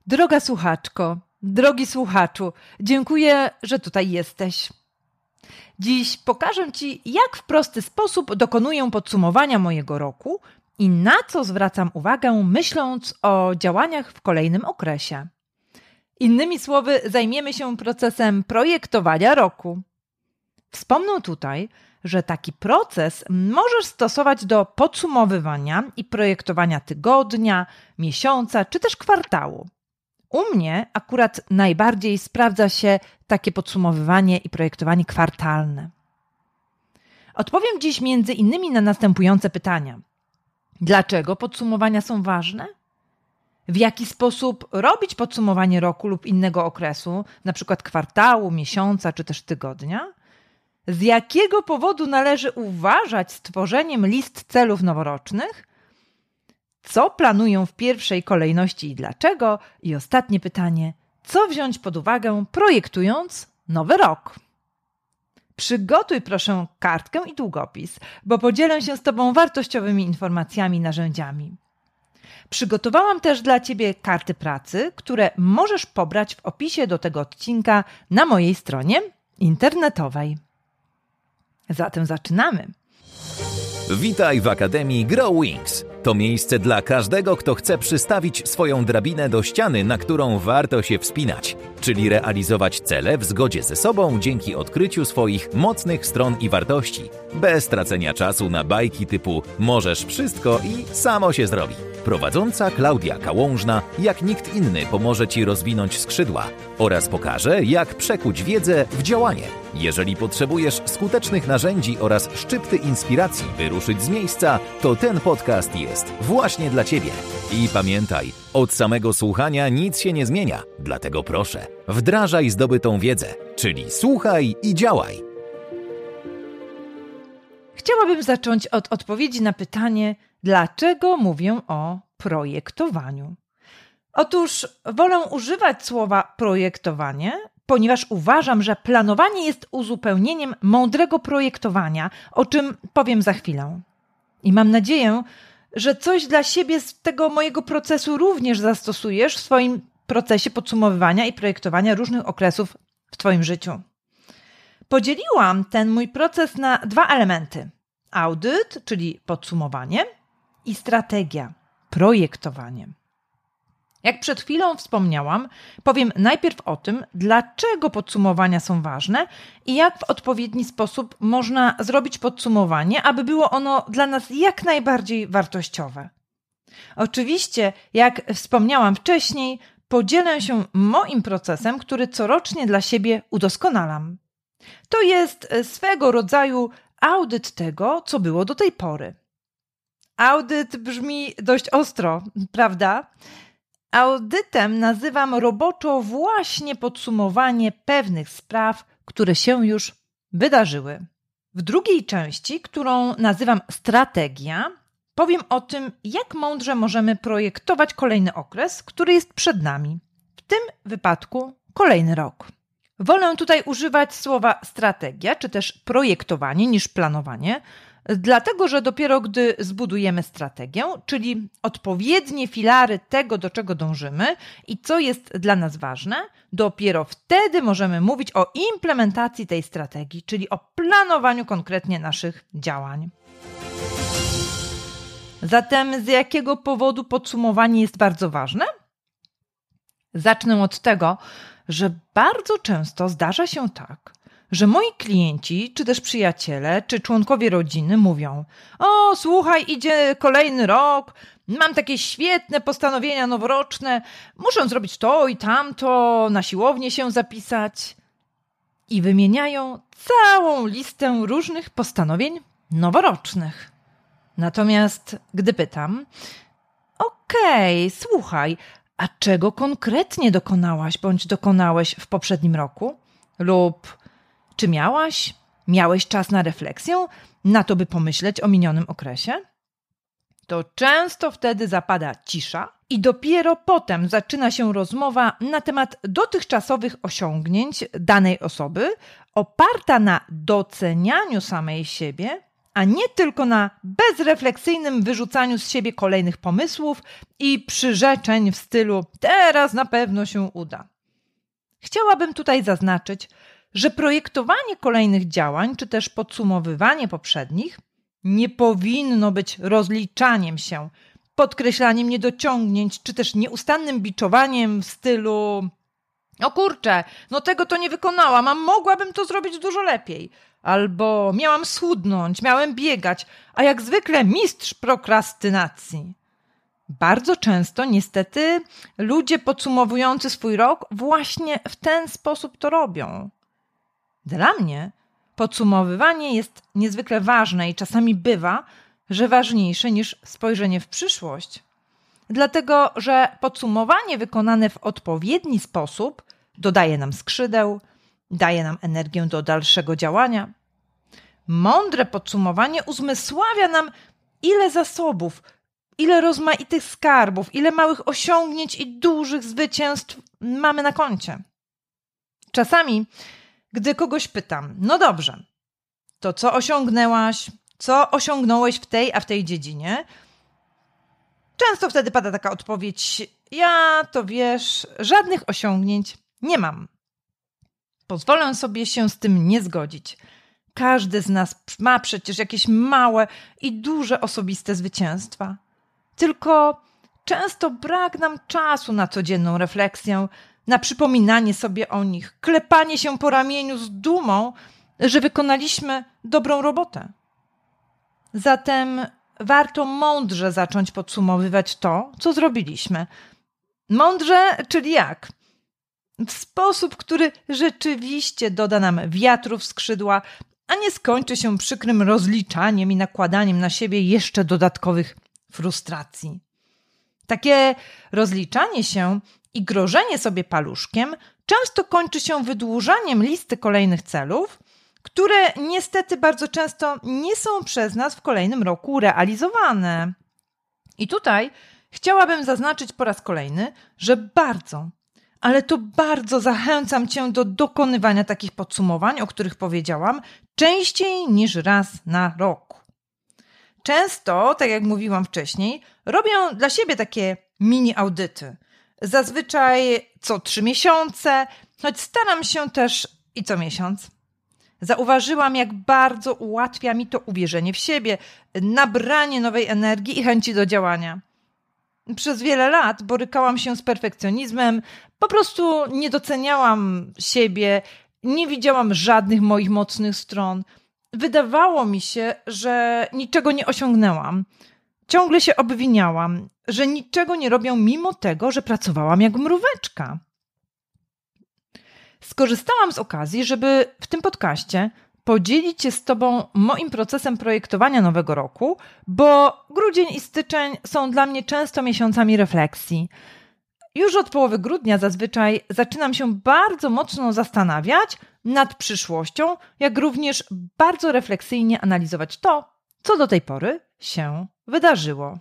Droga słuchaczko, drogi słuchaczu, dziękuję, że tutaj jesteś. Dziś pokażę Ci, jak w prosty sposób dokonuję podsumowania mojego roku i na co zwracam uwagę, myśląc o działaniach w kolejnym okresie. Innymi słowy, zajmiemy się procesem projektowania roku. Wspomnę tutaj, że taki proces możesz stosować do podsumowywania i projektowania tygodnia, miesiąca czy też kwartału. U mnie akurat najbardziej sprawdza się takie podsumowywanie i projektowanie kwartalne. Odpowiem dziś między innymi na następujące pytania. Dlaczego podsumowania są ważne? W jaki sposób robić podsumowanie roku lub innego okresu, np. kwartału, miesiąca czy też tygodnia? Z jakiego powodu należy uważać z tworzeniem list celów noworocznych? Co planuję w pierwszej kolejności i dlaczego? I ostatnie pytanie, co wziąć pod uwagę projektując nowy rok? Przygotuj proszę kartkę i długopis, bo podzielę się z Tobą wartościowymi informacjami i narzędziami. Przygotowałam też dla Ciebie karty pracy, które możesz pobrać w opisie do tego odcinka na mojej stronie internetowej. Zatem zaczynamy. Witaj w Akademii Grow Wings. To miejsce dla każdego, kto chce przystawić swoją drabinę do ściany, na którą warto się wspinać, czyli realizować cele w zgodzie ze sobą dzięki odkryciu swoich mocnych stron i wartości, bez tracenia czasu na bajki typu możesz wszystko i samo się zrobi. Prowadząca Klaudia Kałążna, jak nikt inny, pomoże Ci rozwinąć skrzydła oraz pokaże, jak przekuć wiedzę w działanie. Jeżeli potrzebujesz skutecznych narzędzi oraz szczypty inspiracji, by ruszyć z miejsca, to ten podcast jest właśnie dla Ciebie. I pamiętaj, od samego słuchania nic się nie zmienia, dlatego proszę, wdrażaj zdobytą wiedzę, czyli słuchaj i działaj. Chciałabym zacząć od odpowiedzi na pytanie, dlaczego mówię o projektowaniu. Otóż wolę używać słowa projektowanie, ponieważ uważam, że planowanie jest uzupełnieniem mądrego projektowania, o czym powiem za chwilę. I mam nadzieję, że coś dla siebie z tego mojego procesu również zastosujesz w swoim procesie podsumowywania i projektowania różnych okresów w Twoim życiu. Podzieliłam ten mój proces na dwa elementy. Audyt, czyli podsumowanie, i strategia, projektowanie. Jak przed chwilą wspomniałam, powiem najpierw o tym, dlaczego podsumowania są ważne i jak w odpowiedni sposób można zrobić podsumowanie, aby było ono dla nas jak najbardziej wartościowe. Oczywiście, jak wspomniałam wcześniej, podzielę się moim procesem, który corocznie dla siebie udoskonalam. To jest swego rodzaju audyt tego, co było do tej pory. Audyt brzmi dość ostro, prawda? Audytem nazywam roboczo właśnie podsumowanie pewnych spraw, które się już wydarzyły. W drugiej części, którą nazywam strategia, powiem o tym, jak mądrze możemy projektować kolejny okres, który jest przed nami. W tym wypadku kolejny rok. Wolę tutaj używać słowa strategia, czy też projektowanie niż planowanie, dlatego, że dopiero gdy zbudujemy strategię, czyli odpowiednie filary tego, do czego dążymy i co jest dla nas ważne, dopiero wtedy możemy mówić o implementacji tej strategii, czyli o planowaniu konkretnie naszych działań. Zatem z jakiego powodu podsumowanie jest bardzo ważne? Zacznę od tego, że bardzo często zdarza się tak, że moi klienci, czy też przyjaciele, czy członkowie rodziny mówią: o, słuchaj, idzie kolejny rok, mam takie świetne postanowienia noworoczne, muszę zrobić to i tamto, na siłownię się zapisać. I wymieniają całą listę różnych postanowień noworocznych. Natomiast gdy pytam: okej, słuchaj, a czego konkretnie dokonałaś bądź dokonałeś w poprzednim roku? Lub czy miałeś czas na refleksję, na to, by pomyśleć o minionym okresie? To często wtedy zapada cisza i dopiero potem zaczyna się rozmowa na temat dotychczasowych osiągnięć danej osoby, oparta na docenianiu samej siebie, a nie tylko na bezrefleksyjnym wyrzucaniu z siebie kolejnych pomysłów i przyrzeczeń w stylu teraz na pewno się uda. Chciałabym tutaj zaznaczyć, że projektowanie kolejnych działań, czy też podsumowywanie poprzednich nie powinno być rozliczaniem się, podkreślaniem niedociągnięć, czy też nieustannym biczowaniem w stylu o kurczę, no tego to nie wykonałam, a mogłabym to zrobić dużo lepiej. Albo miałam schudnąć, miałem biegać, a jak zwykle mistrz prokrastynacji. Bardzo często niestety ludzie podsumowujący swój rok właśnie w ten sposób to robią. Dla mnie podsumowywanie jest niezwykle ważne i czasami bywa, że ważniejsze niż spojrzenie w przyszłość. Dlatego, że podsumowanie wykonane w odpowiedni sposób dodaje nam skrzydeł, daje nam energię do dalszego działania. Mądre podsumowanie uzmysławia nam, ile zasobów, ile rozmaitych skarbów, ile małych osiągnięć i dużych zwycięstw mamy na koncie. Czasami, gdy kogoś pytam, no dobrze, to co osiągnęłaś, co osiągnąłeś w tej, a w tej dziedzinie? Często wtedy pada taka odpowiedź, ja to wiesz, żadnych osiągnięć nie mam. Pozwolę sobie się z tym nie zgodzić. Każdy z nas ma przecież jakieś małe i duże osobiste zwycięstwa. Tylko często brak nam czasu na codzienną refleksję, na przypominanie sobie o nich, klepanie się po ramieniu z dumą, że wykonaliśmy dobrą robotę. Zatem warto mądrze zacząć podsumowywać to, co zrobiliśmy. Mądrze, czyli jak? W sposób, który rzeczywiście doda nam wiatru w skrzydła, a nie skończy się przykrym rozliczaniem i nakładaniem na siebie jeszcze dodatkowych frustracji. Takie rozliczanie się i grożenie sobie paluszkiem często kończy się wydłużaniem listy kolejnych celów, które niestety bardzo często nie są przez nas w kolejnym roku realizowane. I tutaj chciałabym zaznaczyć po raz kolejny, że bardzo, ale to bardzo zachęcam Cię do dokonywania takich podsumowań, o których powiedziałam, częściej niż raz na rok. Często, tak jak mówiłam wcześniej, robię dla siebie takie mini audyty. Zazwyczaj co 3 miesiące, choć staram się też i co miesiąc. Zauważyłam, jak bardzo ułatwia mi to uwierzenie w siebie, nabranie nowej energii i chęci do działania. Przez wiele lat borykałam się z perfekcjonizmem, po prostu nie doceniałam siebie, nie widziałam żadnych moich mocnych stron. Wydawało mi się, że niczego nie osiągnęłam. Ciągle się obwiniałam, że niczego nie robię mimo tego, że pracowałam jak mróweczka. Skorzystałam z okazji, żeby w tym podcaście podzielić się z Tobą moim procesem projektowania nowego roku, bo grudzień i styczeń są dla mnie często miesiącami refleksji. Już od połowy grudnia zazwyczaj zaczynam się bardzo mocno zastanawiać nad przyszłością, jak również bardzo refleksyjnie analizować to, co do tej pory się wydarzyło.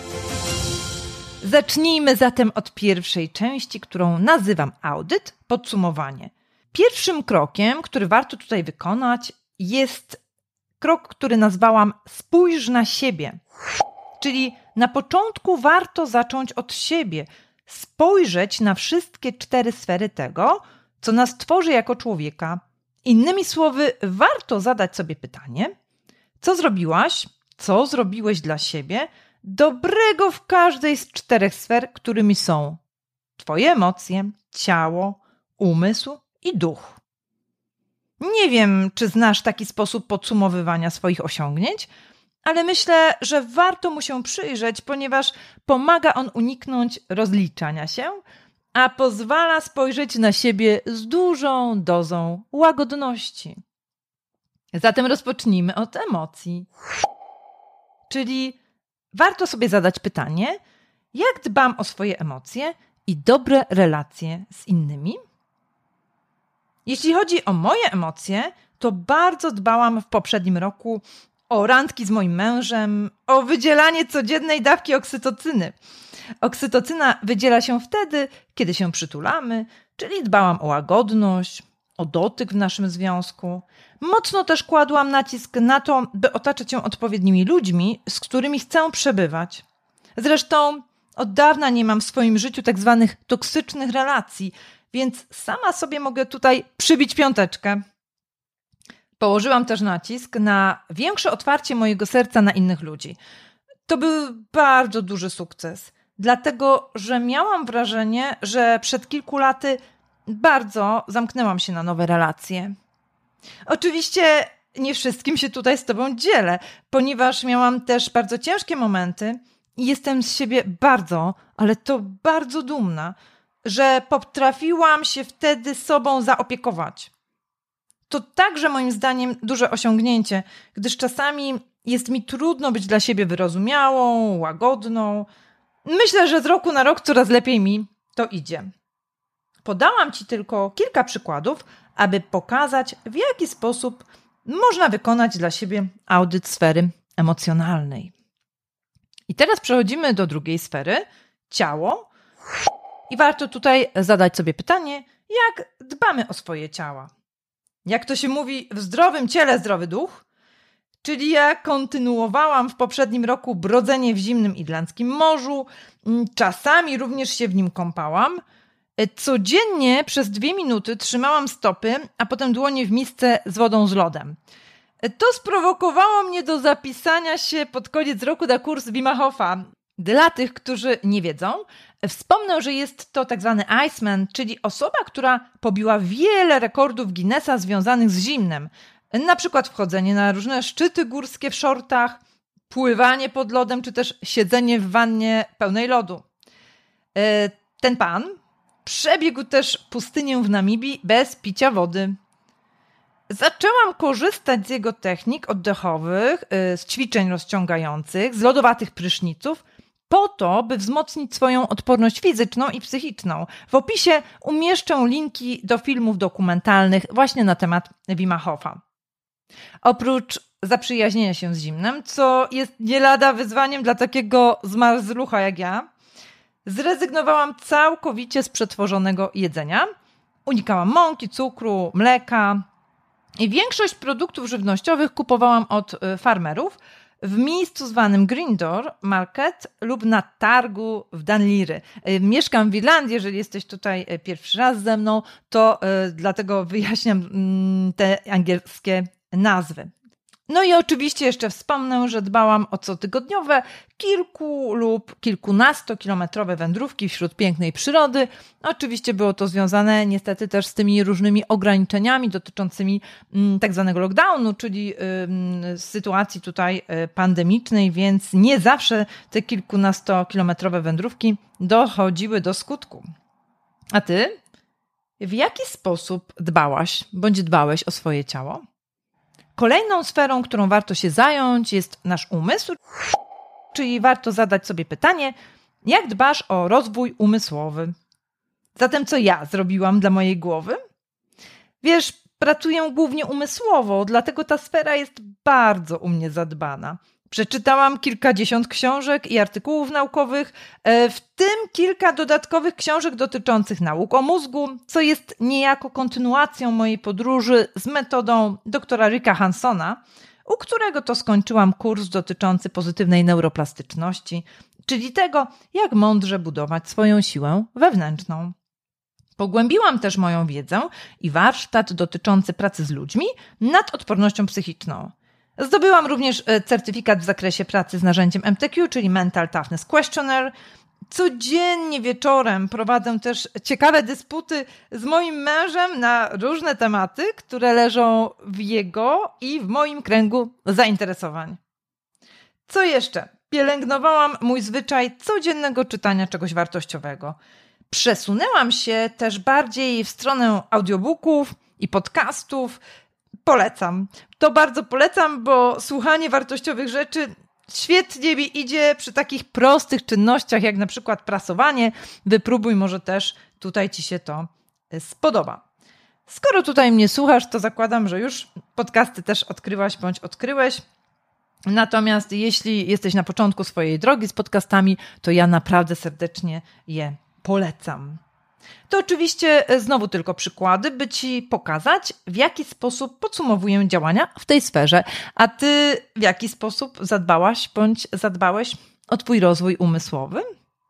Zacznijmy zatem od pierwszej części, którą nazywam audyt, podsumowanie. Pierwszym krokiem, który warto tutaj wykonać, jest krok, który nazwałam spójrz na siebie. Czyli na początku warto zacząć od siebie, spojrzeć na wszystkie 4 sfery tego, co nas tworzy jako człowieka. Innymi słowy, warto zadać sobie pytanie, co zrobiłaś, co zrobiłeś dla siebie, dobrego w każdej z 4 sfer, którymi są Twoje emocje, ciało, umysł i duch. Nie wiem, czy znasz taki sposób podsumowywania swoich osiągnięć, ale myślę, że warto mu się przyjrzeć, ponieważ pomaga on uniknąć rozliczania się, a pozwala spojrzeć na siebie z dużą dozą łagodności. Zatem rozpocznijmy od emocji. Czyli warto sobie zadać pytanie, jak dbam o swoje emocje i dobre relacje z innymi? Jeśli chodzi o moje emocje, to bardzo dbałam w poprzednim roku o randki z moim mężem, o wydzielanie codziennej dawki oksytocyny. Oksytocyna wydziela się wtedy, kiedy się przytulamy, czyli dbałam o łagodność, o dotyk w naszym związku. Mocno też kładłam nacisk na to, by otaczać ją odpowiednimi ludźmi, z którymi chcę przebywać. Zresztą od dawna nie mam w swoim życiu tak zwanych toksycznych relacji, więc sama sobie mogę tutaj przybić piąteczkę. Położyłam też nacisk na większe otwarcie mojego serca na innych ludzi. To był bardzo duży sukces, dlatego że miałam wrażenie, że przed kilku laty bardzo zamknęłam się na nowe relacje. Oczywiście nie wszystkim się tutaj z Tobą dzielę, ponieważ miałam też bardzo ciężkie momenty i jestem z siebie bardzo, ale to bardzo dumna, że potrafiłam się wtedy sobą zaopiekować. To także moim zdaniem duże osiągnięcie, gdyż czasami jest mi trudno być dla siebie wyrozumiałą, łagodną. Myślę, że z roku na rok coraz lepiej mi to idzie. Podałam Ci tylko kilka przykładów, aby pokazać, w jaki sposób można wykonać dla siebie audyt sfery emocjonalnej. I teraz przechodzimy do drugiej sfery, ciało. I warto tutaj zadać sobie pytanie, jak dbamy o swoje ciała. Jak to się mówi, w zdrowym ciele zdrowy duch, czyli ja kontynuowałam w poprzednim roku brodzenie w zimnym irlandzkim morzu, czasami również się w nim kąpałam. Codziennie przez 2 minuty trzymałam stopy, a potem dłonie w misce z wodą z lodem. To sprowokowało mnie do zapisania się pod koniec roku na kurs Wima Hofa. Dla tych, którzy nie wiedzą, wspomnę, że jest to tak zwany Iceman, czyli osoba, która pobiła wiele rekordów Guinnessa związanych z zimnem. Na przykład wchodzenie na różne szczyty górskie w shortach, pływanie pod lodem, czy też siedzenie w wannie pełnej lodu. Ten pan przebiegł też pustynię w Namibii bez picia wody. Zaczęłam korzystać z jego technik oddechowych, z ćwiczeń rozciągających, z lodowatych pryszniców, po to, by wzmocnić swoją odporność fizyczną i psychiczną. W opisie umieszczę linki do filmów dokumentalnych właśnie na temat Wima Hofa. Oprócz zaprzyjaźnienia się z zimnem, co jest nie lada wyzwaniem dla takiego zmarzlucha jak ja, zrezygnowałam całkowicie z przetworzonego jedzenia. Unikałam mąki, cukru, mleka i większość produktów żywnościowych kupowałam od farmerów w miejscu zwanym Green Door Market lub na targu w Dunleary. Mieszkam w Irlandii, jeżeli jesteś tutaj pierwszy raz ze mną, to dlatego wyjaśniam te angielskie nazwy. No i oczywiście jeszcze wspomnę, że dbałam o cotygodniowe kilku lub kilkunastokilometrowe wędrówki wśród pięknej przyrody. Oczywiście było to związane niestety też z tymi różnymi ograniczeniami dotyczącymi tak zwanego lockdownu, czyli sytuacji tutaj pandemicznej, więc nie zawsze te kilkunastokilometrowe wędrówki dochodziły do skutku. A ty? W jaki sposób dbałaś bądź dbałeś o swoje ciało? Kolejną sferą, którą warto się zająć, jest nasz umysł, czyli warto zadać sobie pytanie, jak dbasz o rozwój umysłowy? Zatem co ja zrobiłam dla mojej głowy? Wiesz, pracuję głównie umysłowo, dlatego ta sfera jest bardzo u mnie zadbana. Przeczytałam kilkadziesiąt książek i artykułów naukowych, w tym kilka dodatkowych książek dotyczących nauk o mózgu, co jest niejako kontynuacją mojej podróży z metodą doktora Ricka Hansona, u którego to skończyłam kurs dotyczący pozytywnej neuroplastyczności, czyli tego, jak mądrze budować swoją siłę wewnętrzną. Pogłębiłam też moją wiedzę i warsztat dotyczący pracy z ludźmi nad odpornością psychiczną. Zdobyłam również certyfikat w zakresie pracy z narzędziem MTQ, czyli Mental Toughness Questionnaire. Codziennie wieczorem prowadzę też ciekawe dysputy z moim mężem na różne tematy, które leżą w jego i w moim kręgu zainteresowań. Co jeszcze? Pielęgnowałam mój zwyczaj codziennego czytania czegoś wartościowego. Przesunęłam się też bardziej w stronę audiobooków i podcastów. Polecam. To bardzo polecam, bo słuchanie wartościowych rzeczy świetnie mi idzie przy takich prostych czynnościach, jak na przykład prasowanie. Wypróbuj, może też tutaj Ci się to spodoba. Skoro tutaj mnie słuchasz, to zakładam, że już podcasty też odkryłaś bądź odkryłeś. Natomiast jeśli jesteś na początku swojej drogi z podcastami, to ja naprawdę serdecznie je polecam. To oczywiście znowu tylko przykłady, by Ci pokazać, w jaki sposób podsumowuję działania w tej sferze. A Ty w jaki sposób zadbałaś bądź zadbałeś o Twój rozwój umysłowy?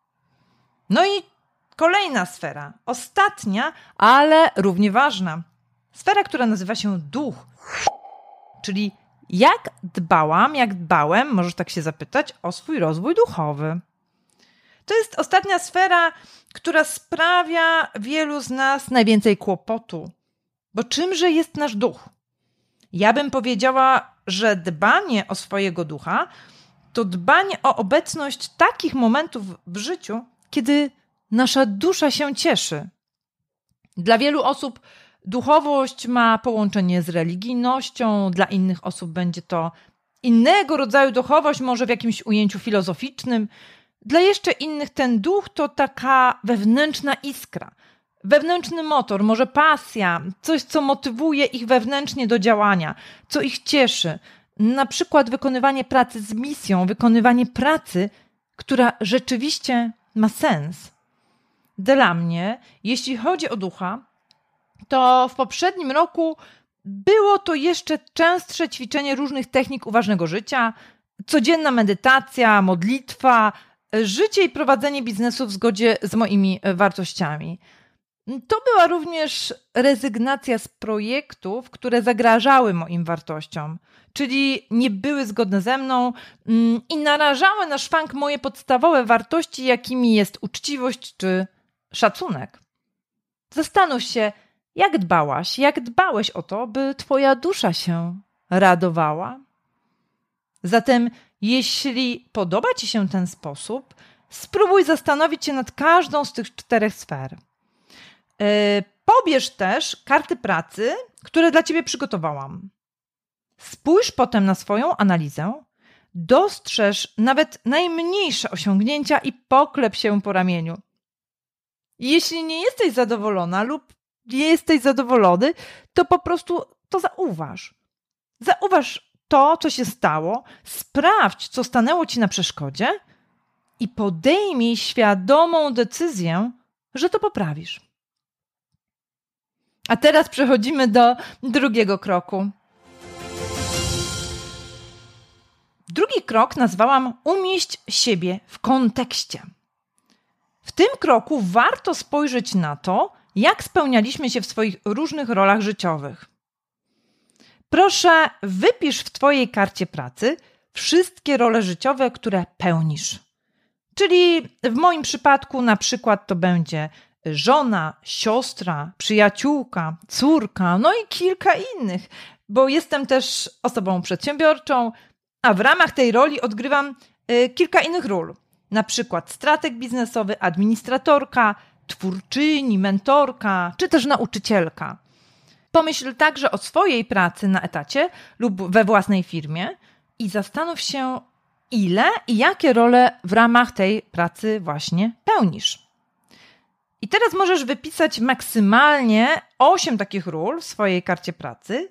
No i kolejna sfera, ostatnia, ale równie ważna. Sfera, która nazywa się duch. Czyli jak dbałem, możesz tak się zapytać, o swój rozwój duchowy. To jest ostatnia sfera, która sprawia wielu z nas najwięcej kłopotu. Bo czymże jest nasz duch? Ja bym powiedziała, że dbanie o swojego ducha to dbanie o obecność takich momentów w życiu, kiedy nasza dusza się cieszy. Dla wielu osób duchowość ma połączenie z religijnością, dla innych osób będzie to innego rodzaju duchowość, może w jakimś ujęciu filozoficznym. Dla jeszcze innych ten duch to taka wewnętrzna iskra, wewnętrzny motor, może pasja, coś, co motywuje ich wewnętrznie do działania, co ich cieszy. Na przykład wykonywanie pracy z misją, wykonywanie pracy, która rzeczywiście ma sens. Dla mnie, jeśli chodzi o ducha, to w poprzednim roku było to jeszcze częstsze ćwiczenie różnych technik uważnego życia, codzienna medytacja, modlitwa, życie i prowadzenie biznesu w zgodzie z moimi wartościami. To była również rezygnacja z projektów, które zagrażały moim wartościom, czyli nie były zgodne ze mną i narażały na szwank moje podstawowe wartości, jakimi jest uczciwość czy szacunek. Zastanów się, jak dbałeś o to, by twoja dusza się radowała? Zatem, jeśli podoba ci się ten sposób, spróbuj zastanowić się nad każdą z tych 4 sfer. Pobierz też karty pracy, które dla ciebie przygotowałam. Spójrz potem na swoją analizę, dostrzeż nawet najmniejsze osiągnięcia i poklep się po ramieniu. Jeśli nie jesteś zadowolona lub nie jesteś zadowolony, to po prostu to zauważ. Zauważ to, co się stało, sprawdź, co stanęło ci na przeszkodzie i podejmij świadomą decyzję, że to poprawisz. A teraz przechodzimy do drugiego kroku. Drugi krok nazwałam umieść siebie w kontekście. W tym kroku warto spojrzeć na to, jak spełnialiśmy się w swoich różnych rolach życiowych. Proszę, wypisz w twojej karcie pracy wszystkie role życiowe, które pełnisz. Czyli w moim przypadku na przykład to będzie żona, siostra, przyjaciółka, córka, no i kilka innych, bo jestem też osobą przedsiębiorczą, a w ramach tej roli odgrywam kilka innych ról. Na przykład strateg biznesowy, administratorka, twórczyni, mentorka, czy też nauczycielka. Pomyśl także o swojej pracy na etacie lub we własnej firmie i zastanów się, ile i jakie role w ramach tej pracy właśnie pełnisz. I teraz możesz wypisać maksymalnie 8 takich ról w swojej karcie pracy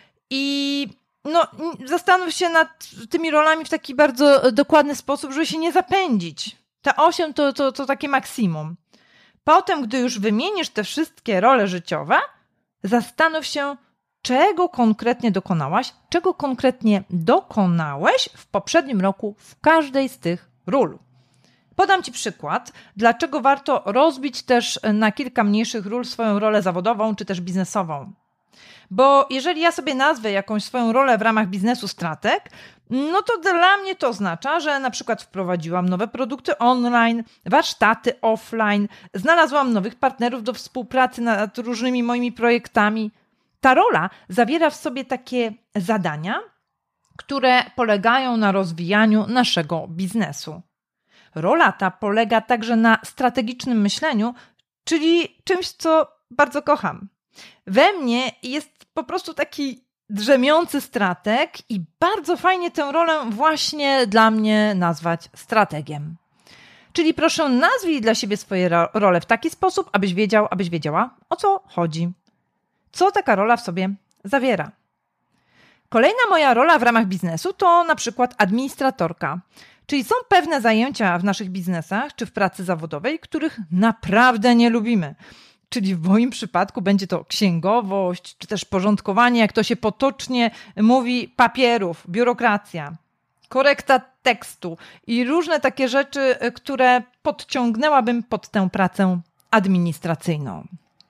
i zastanów się nad tymi rolami w taki bardzo dokładny sposób, żeby się nie zapędzić. Te 8 to takie maksimum. Potem, gdy już wymienisz te wszystkie role życiowe, zastanów się, czego konkretnie dokonałaś, czego konkretnie dokonałeś w poprzednim roku w każdej z tych ról. Podam Ci przykład, dlaczego warto rozbić też na kilka mniejszych ról swoją rolę zawodową czy też biznesową. Bo jeżeli ja sobie nazwę jakąś swoją rolę w ramach biznesu strateg, no to dla mnie to oznacza, że na przykład wprowadziłam nowe produkty online, warsztaty offline, znalazłam nowych partnerów do współpracy nad różnymi moimi projektami. Ta rola zawiera w sobie takie zadania, które polegają na rozwijaniu naszego biznesu. Rola ta polega także na strategicznym myśleniu, czyli czymś, co bardzo kocham. We mnie jest po prostu taki drzemiący strateg i bardzo fajnie tę rolę właśnie dla mnie nazwać strategiem. Czyli proszę, nazwij dla siebie swoje role w taki sposób, abyś wiedział, abyś wiedziała, o co chodzi. Co taka rola w sobie zawiera. Kolejna moja rola w ramach biznesu to na przykład administratorka. Czyli są pewne zajęcia w naszych biznesach czy w pracy zawodowej, których naprawdę nie lubimy. Czyli w moim przypadku będzie to księgowość, czy też porządkowanie, jak to się potocznie mówi, papierów, biurokracja, korekta tekstu i różne takie rzeczy, które podciągnęłabym pod tę pracę administracyjną.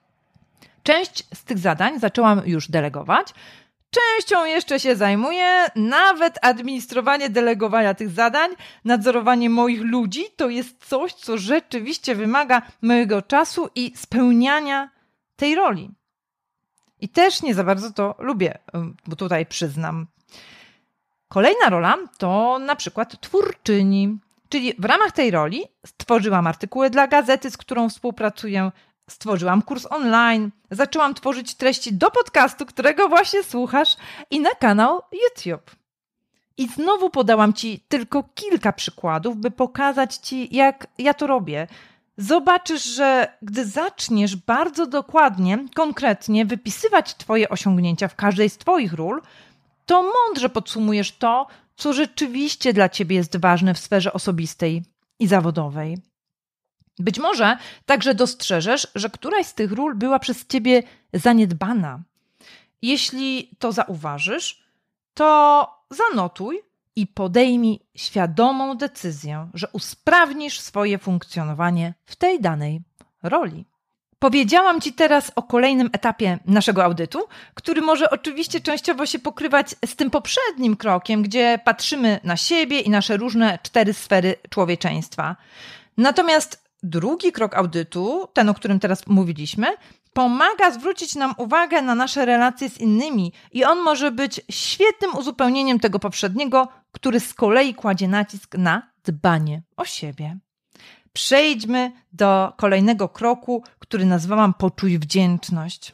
Część z tych zadań zaczęłam już delegować, częścią jeszcze się zajmuję, nawet administrowanie delegowania tych zadań, nadzorowanie moich ludzi to jest coś, co rzeczywiście wymaga mojego czasu i spełniania tej roli. I też nie za bardzo to lubię, bo tutaj przyznam. Kolejna rola to na przykład twórczyni, czyli w ramach tej roli stworzyłam artykuły dla gazety, z którą współpracuję, stworzyłam kurs online, zaczęłam tworzyć treści do podcastu, którego właśnie słuchasz i na kanał YouTube. I znowu podałam Ci tylko kilka przykładów, by pokazać Ci, jak ja to robię. Zobaczysz, że gdy zaczniesz bardzo dokładnie, konkretnie wypisywać Twoje osiągnięcia w każdej z Twoich ról, to mądrze podsumujesz to, co rzeczywiście dla Ciebie jest ważne w sferze osobistej i zawodowej. Być może także dostrzeżesz, że któraś z tych ról była przez Ciebie zaniedbana. Jeśli to zauważysz, to zanotuj i podejmij świadomą decyzję, że usprawnisz swoje funkcjonowanie w tej danej roli. Powiedziałam Ci teraz o kolejnym etapie naszego audytu, który może oczywiście częściowo się pokrywać z tym poprzednim krokiem, gdzie patrzymy na siebie i nasze różne 4 sfery człowieczeństwa. Natomiast drugi krok audytu, ten, o którym teraz mówiliśmy, pomaga zwrócić nam uwagę na nasze relacje z innymi i on może być świetnym uzupełnieniem tego poprzedniego, który z kolei kładzie nacisk na dbanie o siebie. Przejdźmy do kolejnego kroku, który nazwałam poczuj wdzięczność.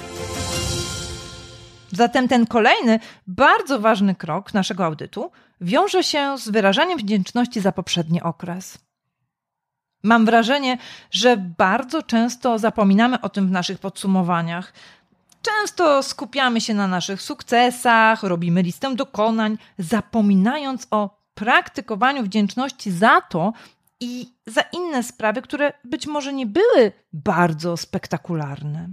Zatem ten kolejny, bardzo ważny krok naszego audytu wiąże się z wyrażaniem wdzięczności za poprzedni okres. Mam wrażenie, że bardzo często zapominamy o tym w naszych podsumowaniach. Często skupiamy się na naszych sukcesach, robimy listę dokonań, zapominając o praktykowaniu wdzięczności za to i za inne sprawy, które być może nie były bardzo spektakularne.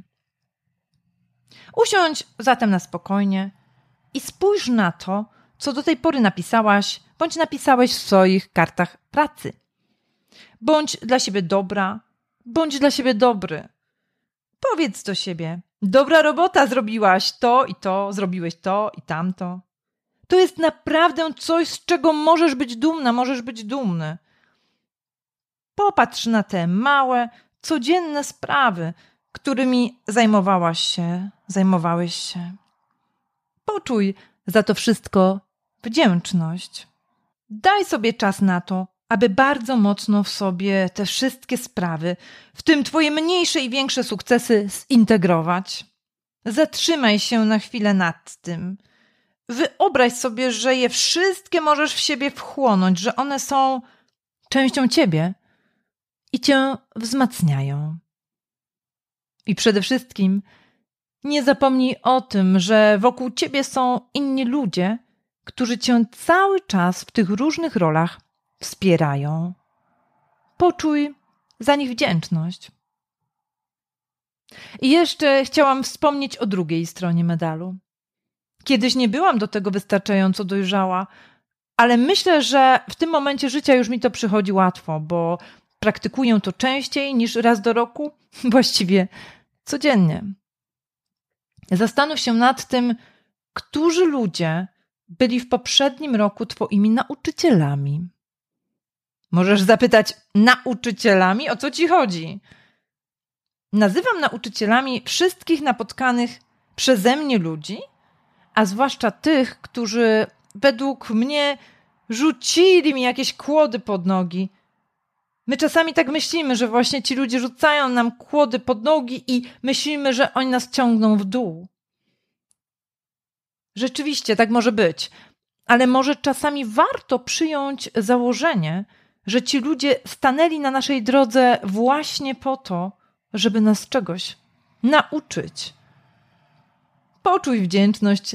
Usiądź zatem na spokojnie i spójrz na to, co do tej pory napisałaś bądź napisałeś w swoich kartach pracy. Bądź dla siebie dobra, bądź dla siebie dobry. Powiedz do siebie, dobra robota, zrobiłaś to, zrobiłeś to i tamto. To jest naprawdę coś, z czego możesz być dumna, możesz być dumny. Popatrz na te małe, codzienne sprawy, którymi zajmowałeś się. Poczuj za to wszystko wdzięczność. Daj sobie czas na to, aby bardzo mocno w sobie te wszystkie sprawy, w tym Twoje mniejsze i większe sukcesy, zintegrować. Zatrzymaj się na chwilę nad tym. Wyobraź sobie, że je wszystkie możesz w siebie wchłonąć, że one są częścią Ciebie i Cię wzmacniają. I przede wszystkim nie zapomnij o tym, że wokół Ciebie są inni ludzie, którzy Cię cały czas w tych różnych rolach wspierają. Poczuj za nich wdzięczność. I jeszcze chciałam wspomnieć o drugiej stronie medalu. Kiedyś nie byłam do tego wystarczająco dojrzała, ale myślę, że w tym momencie życia już mi to przychodzi łatwo, bo praktykuję to częściej niż raz do roku, właściwie codziennie. Zastanów się nad tym, którzy ludzie byli w poprzednim roku Twoimi nauczycielami. Możesz zapytać, nauczycielami? O co Ci chodzi? Nazywam nauczycielami wszystkich napotkanych przeze mnie ludzi, a zwłaszcza tych, którzy według mnie rzucili mi jakieś kłody pod nogi. My czasami tak myślimy, że właśnie ci ludzie rzucają nam kłody pod nogi i myślimy, że oni nas ciągną w dół. Rzeczywiście tak może być, ale może czasami warto przyjąć założenie, że ci ludzie stanęli na naszej drodze właśnie po to, żeby nas czegoś nauczyć. Poczuj wdzięczność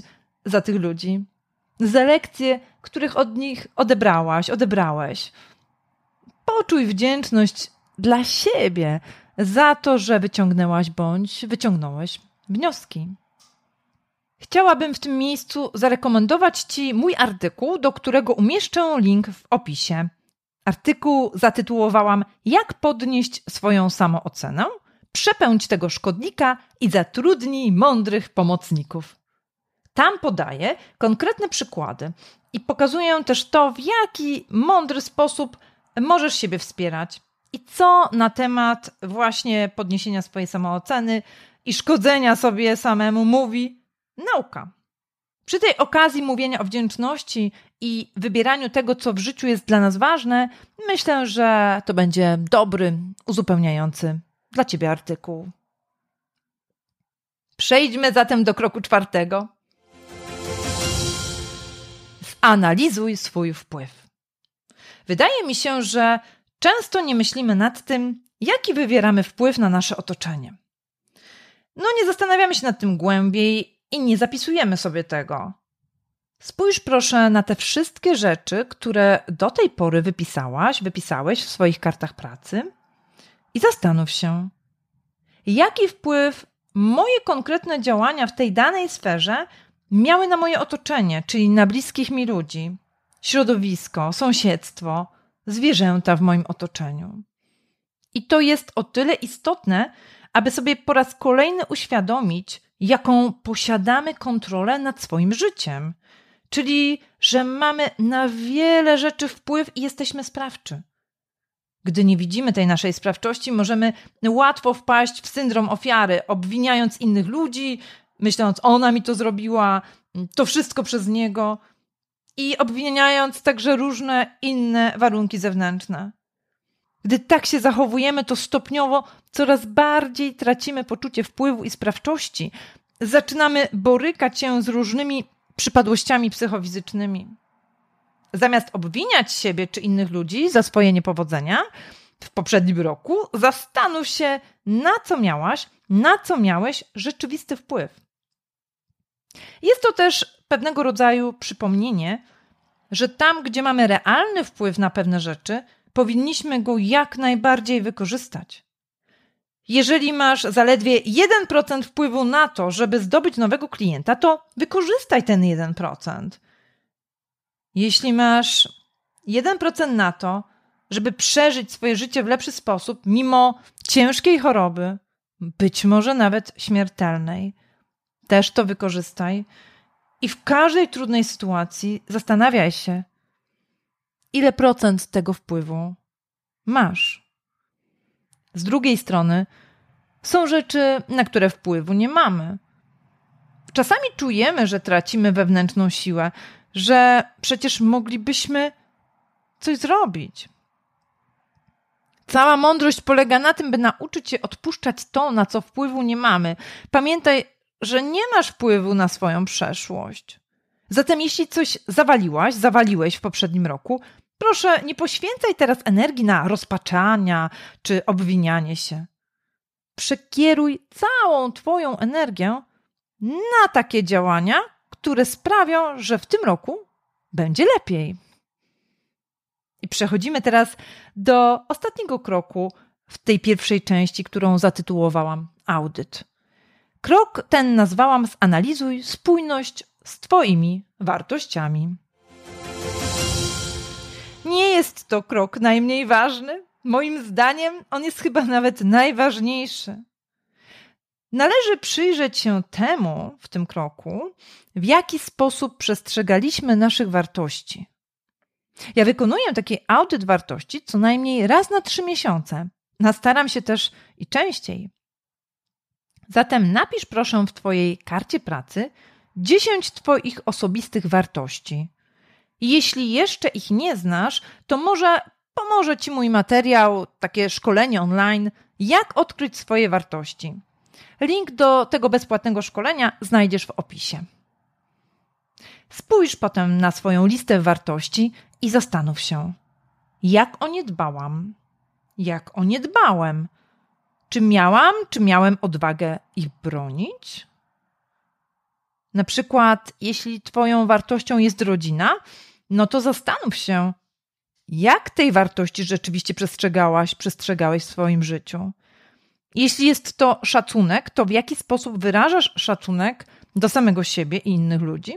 za tych ludzi, za lekcje, których od nich odebrałeś. Poczuj wdzięczność dla siebie za to, że wyciągnęłaś bądź wyciągnąłeś wnioski. Chciałabym w tym miejscu zarekomendować Ci mój artykuł, do którego umieszczę link w opisie. Artykuł zatytułowałam „Jak podnieść swoją samoocenę? Przepędź tego szkodnika i zatrudnij mądrych pomocników”. Tam podaję konkretne przykłady i pokazuję też to, w jaki mądry sposób możesz siebie wspierać i co na temat właśnie podniesienia swojej samooceny i szkodzenia sobie samemu mówi nauka. Przy tej okazji mówienia o wdzięczności i wybieraniu tego, co w życiu jest dla nas ważne, myślę, że to będzie dobry, uzupełniający dla Ciebie artykuł. Przejdźmy zatem do kroku 4. Zanalizuj swój wpływ. Wydaje mi się, że często nie myślimy nad tym, jaki wywieramy wpływ na nasze otoczenie. Nie zastanawiamy się nad tym głębiej i nie zapisujemy sobie tego. Spójrz proszę na te wszystkie rzeczy, które do tej pory wypisałeś w swoich kartach pracy i zastanów się, jaki wpływ moje konkretne działania w tej danej sferze miały na moje otoczenie, czyli na bliskich mi ludzi, środowisko, sąsiedztwo, zwierzęta w moim otoczeniu. I to jest o tyle istotne, aby sobie po raz kolejny uświadomić, jaką posiadamy kontrolę nad swoim życiem. Czyli, że mamy na wiele rzeczy wpływ i jesteśmy sprawczy. Gdy nie widzimy tej naszej sprawczości, możemy łatwo wpaść w syndrom ofiary, obwiniając innych ludzi, myśląc, ona mi to zrobiła, to wszystko przez niego i obwiniając także różne inne warunki zewnętrzne. Gdy tak się zachowujemy, to stopniowo coraz bardziej tracimy poczucie wpływu i sprawczości. Zaczynamy borykać się z różnymi przypadłościami psychofizycznymi. Zamiast obwiniać siebie czy innych ludzi za swoje niepowodzenia w poprzednim roku, zastanów się, na co miałeś rzeczywisty wpływ. Jest to też pewnego rodzaju przypomnienie, że tam, gdzie mamy realny wpływ na pewne rzeczy, powinniśmy go jak najbardziej wykorzystać. Jeżeli masz zaledwie 1% wpływu na to, żeby zdobyć nowego klienta, to wykorzystaj ten 1%. Jeśli masz 1% na to, żeby przeżyć swoje życie w lepszy sposób, mimo ciężkiej choroby, być może nawet śmiertelnej, też to wykorzystaj i w każdej trudnej sytuacji zastanawiaj się, ile procent tego wpływu masz. Z drugiej strony są rzeczy, na które wpływu nie mamy. Czasami czujemy, że tracimy wewnętrzną siłę, że przecież moglibyśmy coś zrobić. Cała mądrość polega na tym, by nauczyć się odpuszczać to, na co wpływu nie mamy. Pamiętaj, że nie masz wpływu na swoją przeszłość. Zatem jeśli coś zawaliłeś w poprzednim roku, proszę, nie poświęcaj teraz energii na rozpaczania czy obwinianie się. Przekieruj całą Twoją energię na takie działania, które sprawią, że w tym roku będzie lepiej. I przechodzimy teraz do ostatniego kroku w tej pierwszej części, którą zatytułowałam audyt. Krok ten nazwałam zanalizuj spójność z Twoimi wartościami. Nie jest to krok najmniej ważny. Moim zdaniem on jest chyba nawet najważniejszy. Należy przyjrzeć się temu w tym kroku, w jaki sposób przestrzegaliśmy naszych wartości. Ja wykonuję taki audyt wartości co najmniej raz na 3 miesiące. Staram się też i częściej. Zatem napisz proszę w Twojej karcie pracy 10 Twoich osobistych wartości. Jeśli jeszcze ich nie znasz, to może pomoże Ci mój materiał, takie szkolenie online, jak odkryć swoje wartości. Link do tego bezpłatnego szkolenia znajdziesz w opisie. Spójrz potem na swoją listę wartości i zastanów się, jak o nie dbałam, jak o nie dbałem. Czy miałem odwagę ich bronić? Na przykład, jeśli twoją wartością jest rodzina, no to zastanów się, jak tej wartości rzeczywiście przestrzegałeś w swoim życiu. Jeśli jest to szacunek, to w jaki sposób wyrażasz szacunek do samego siebie i innych ludzi?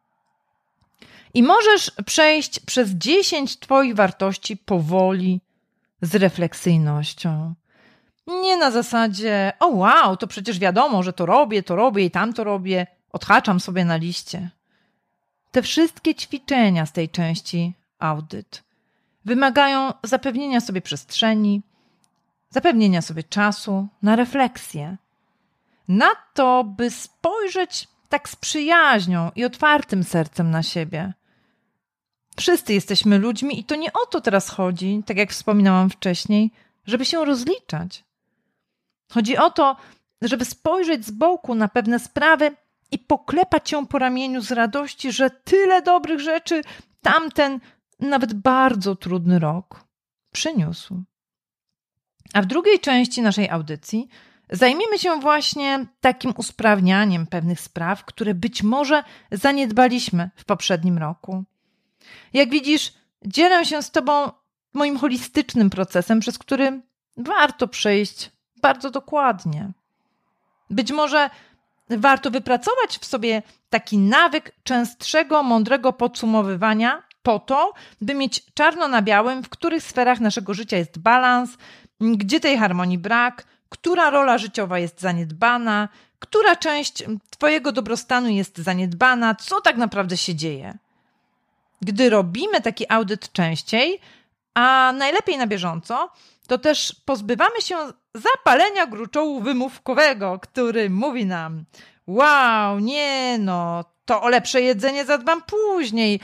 I możesz przejść przez 10 twoich wartości powoli, z refleksyjnością. Nie na zasadzie, o wow, to przecież wiadomo, że to robię i tamto robię, odhaczam sobie na liście. Te wszystkie ćwiczenia z tej części audyt wymagają zapewnienia sobie przestrzeni, zapewnienia sobie czasu na refleksję. Na to, by spojrzeć tak z przyjaźnią i otwartym sercem na siebie. Wszyscy jesteśmy ludźmi i to nie o to teraz chodzi, tak jak wspominałam wcześniej, żeby się rozliczać. Chodzi o to, żeby spojrzeć z boku na pewne sprawy i poklepać się po ramieniu z radości, że tyle dobrych rzeczy tamten, nawet bardzo trudny rok przyniósł. A w drugiej części naszej audycji zajmiemy się właśnie takim usprawnianiem pewnych spraw, które być może zaniedbaliśmy w poprzednim roku. Jak widzisz, dzielę się z tobą moim holistycznym procesem, przez który warto przejść bardzo dokładnie. Być może warto wypracować w sobie taki nawyk częstszego, mądrego podsumowywania po to, by mieć czarno na białym, w których sferach naszego życia jest balans, gdzie tej harmonii brak, która rola życiowa jest zaniedbana, która część twojego dobrostanu jest zaniedbana, co tak naprawdę się dzieje. Gdy robimy taki audyt częściej, a najlepiej na bieżąco, to też pozbywamy się zapalenia gruczołu wymówkowego, który mówi nam: wow, nie no, to o lepsze jedzenie zadbam później,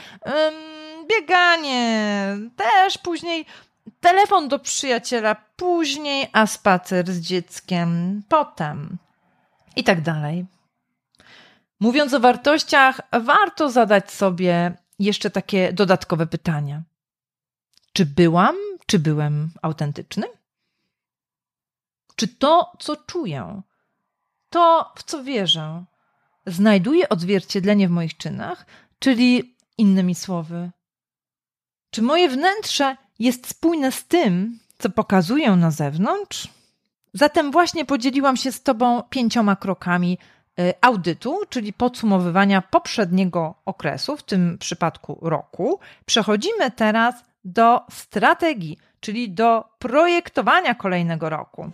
bieganie też później, telefon do przyjaciela później, a spacer z dzieckiem potem i tak dalej. Mówiąc o wartościach, warto zadać sobie jeszcze takie dodatkowe pytania. Czy byłem autentyczny? Czy to, co czuję, to, w co wierzę, znajduje odzwierciedlenie w moich czynach? Czyli innymi słowy, czy moje wnętrze jest spójne z tym, co pokazuję na zewnątrz? Zatem właśnie podzieliłam się z tobą 5 krokami audytu, czyli podsumowywania poprzedniego okresu, w tym przypadku roku. Przechodzimy teraz do strategii, czyli do projektowania kolejnego roku.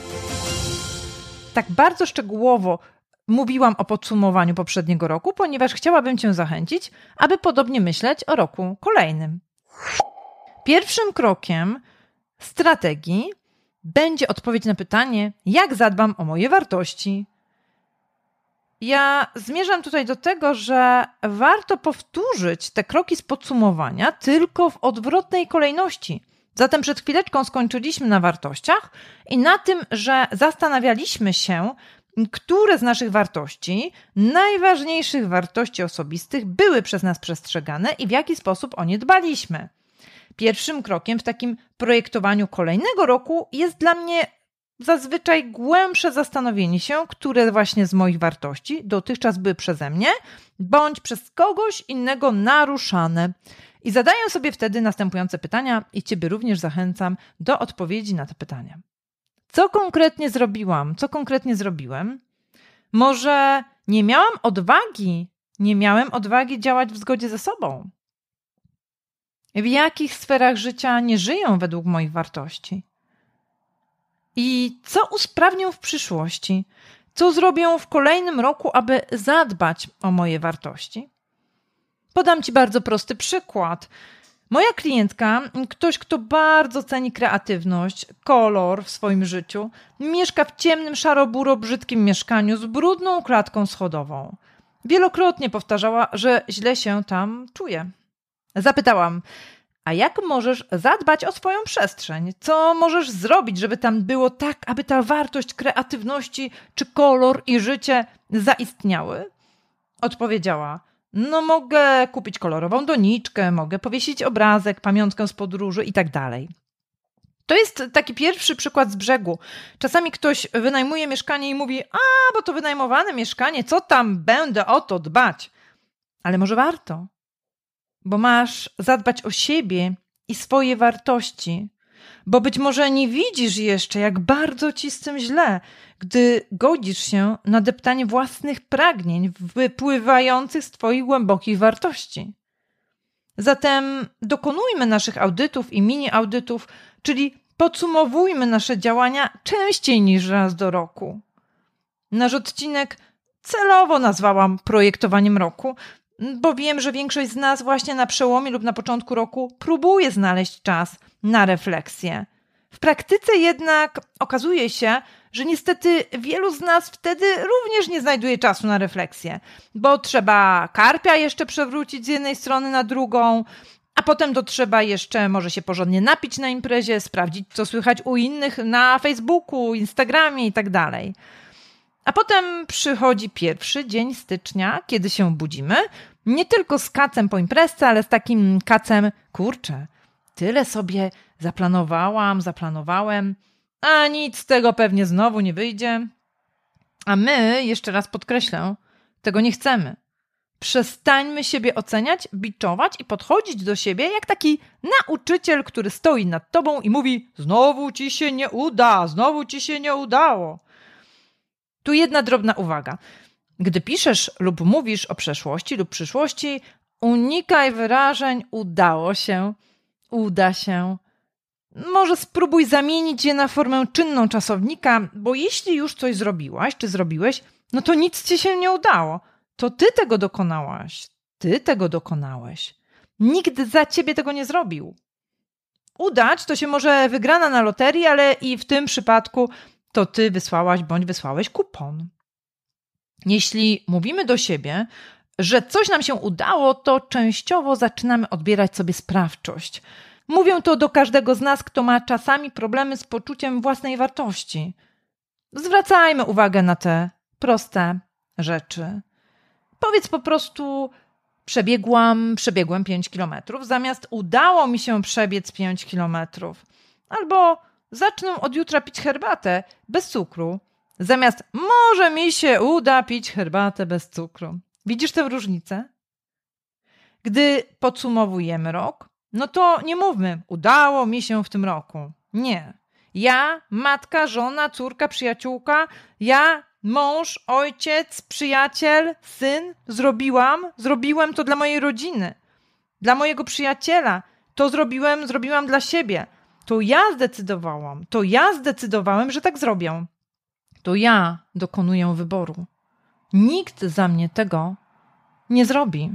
Tak bardzo szczegółowo mówiłam o podsumowaniu poprzedniego roku, ponieważ chciałabym cię zachęcić, aby podobnie myśleć o roku kolejnym. Pierwszym krokiem strategii będzie odpowiedź na pytanie, jak zadbam o moje wartości. Ja zmierzam tutaj do tego, że warto powtórzyć te kroki z podsumowania tylko w odwrotnej kolejności. Zatem przed chwileczką skończyliśmy na wartościach i na tym, że zastanawialiśmy się, które z naszych wartości, najważniejszych wartości osobistych, były przez nas przestrzegane i w jaki sposób o nie dbaliśmy. Pierwszym krokiem w takim projektowaniu kolejnego roku jest dla mnie zazwyczaj głębsze zastanowienie się, które właśnie z moich wartości dotychczas były przeze mnie bądź przez kogoś innego naruszane. I zadaję sobie wtedy następujące pytania i ciebie również zachęcam do odpowiedzi na te pytania. Co konkretnie zrobiłam? Co konkretnie zrobiłem? Może nie miałem odwagi działać w zgodzie ze sobą? W jakich sferach życia nie żyję według moich wartości? I co usprawnię w przyszłości? Co zrobię w kolejnym roku, aby zadbać o moje wartości? Podam ci bardzo prosty przykład. Moja klientka, ktoś, kto bardzo ceni kreatywność, kolor w swoim życiu, mieszka w ciemnym, szaro-buro, brzydkim mieszkaniu z brudną klatką schodową. Wielokrotnie powtarzała, że źle się tam czuje. Zapytałam, a jak możesz zadbać o swoją przestrzeń? Co możesz zrobić, żeby tam było tak, aby ta wartość kreatywności, czy kolor i życie zaistniały? Odpowiedziała, mogę kupić kolorową doniczkę, mogę powiesić obrazek, pamiątkę z podróży i tak dalej. To jest taki pierwszy przykład z brzegu. Czasami ktoś wynajmuje mieszkanie i mówi, bo to wynajmowane mieszkanie, co tam będę o to dbać? Ale może warto, bo masz zadbać o siebie i swoje wartości, bo być może nie widzisz jeszcze, jak bardzo ci z tym źle, gdy godzisz się na deptanie własnych pragnień wypływających z twoich głębokich wartości. Zatem dokonujmy naszych audytów i mini-audytów, czyli podsumowujmy nasze działania częściej niż raz do roku. Nasz odcinek celowo nazwałam projektowaniem roku, bo wiem, że większość z nas właśnie na przełomie lub na początku roku próbuje znaleźć czas na refleksję. W praktyce jednak okazuje się, że niestety wielu z nas wtedy również nie znajduje czasu na refleksję, bo trzeba karpia jeszcze przewrócić z jednej strony na drugą, a potem to trzeba jeszcze może się porządnie napić na imprezie, sprawdzić, co słychać u innych na Facebooku, Instagramie i tak dalej. A potem przychodzi pierwszy dzień stycznia, kiedy się budzimy, nie tylko z kacem po imprezce, ale z takim kacem, kurczę, tyle sobie zaplanowałem, a nic z tego pewnie znowu nie wyjdzie. A my, jeszcze raz podkreślę, tego nie chcemy. Przestańmy siebie oceniać, biczować i podchodzić do siebie jak taki nauczyciel, który stoi nad tobą i mówi: znowu ci się nie uda, znowu ci się nie udało. Tu jedna drobna uwaga. Gdy piszesz lub mówisz o przeszłości lub przyszłości, unikaj wyrażeń udało się, uda się. Może spróbuj zamienić je na formę czynną czasownika, bo jeśli już coś zrobiłaś czy zrobiłeś, no to nic ci się nie udało. To ty tego dokonałaś, ty tego dokonałeś. Nikt za ciebie tego nie zrobił. Udać to się może wygrana na loterii, ale i w tym przypadku to ty wysłałaś bądź wysłałeś kupon. Jeśli mówimy do siebie, że coś nam się udało, to częściowo zaczynamy odbierać sobie sprawczość. Mówię to do każdego z nas, kto ma czasami problemy z poczuciem własnej wartości. Zwracajmy uwagę na te proste rzeczy. Powiedz po prostu: przebiegłem 5 kilometrów, zamiast udało mi się przebiec 5 kilometrów. Albo zacznę od jutra pić herbatę bez cukru, zamiast może mi się uda pić herbatę bez cukru. Widzisz tę różnicę? Gdy podsumowujemy rok, no to nie mówmy: udało mi się w tym roku. Nie. Ja, matka, żona, córka, przyjaciółka, ja, mąż, ojciec, przyjaciel, syn, zrobiłem to dla mojej rodziny, dla mojego przyjaciela. To zrobiłam dla siebie. To ja zdecydowałem, że tak zrobię. To ja dokonuję wyboru. Nikt za mnie tego nie zrobi.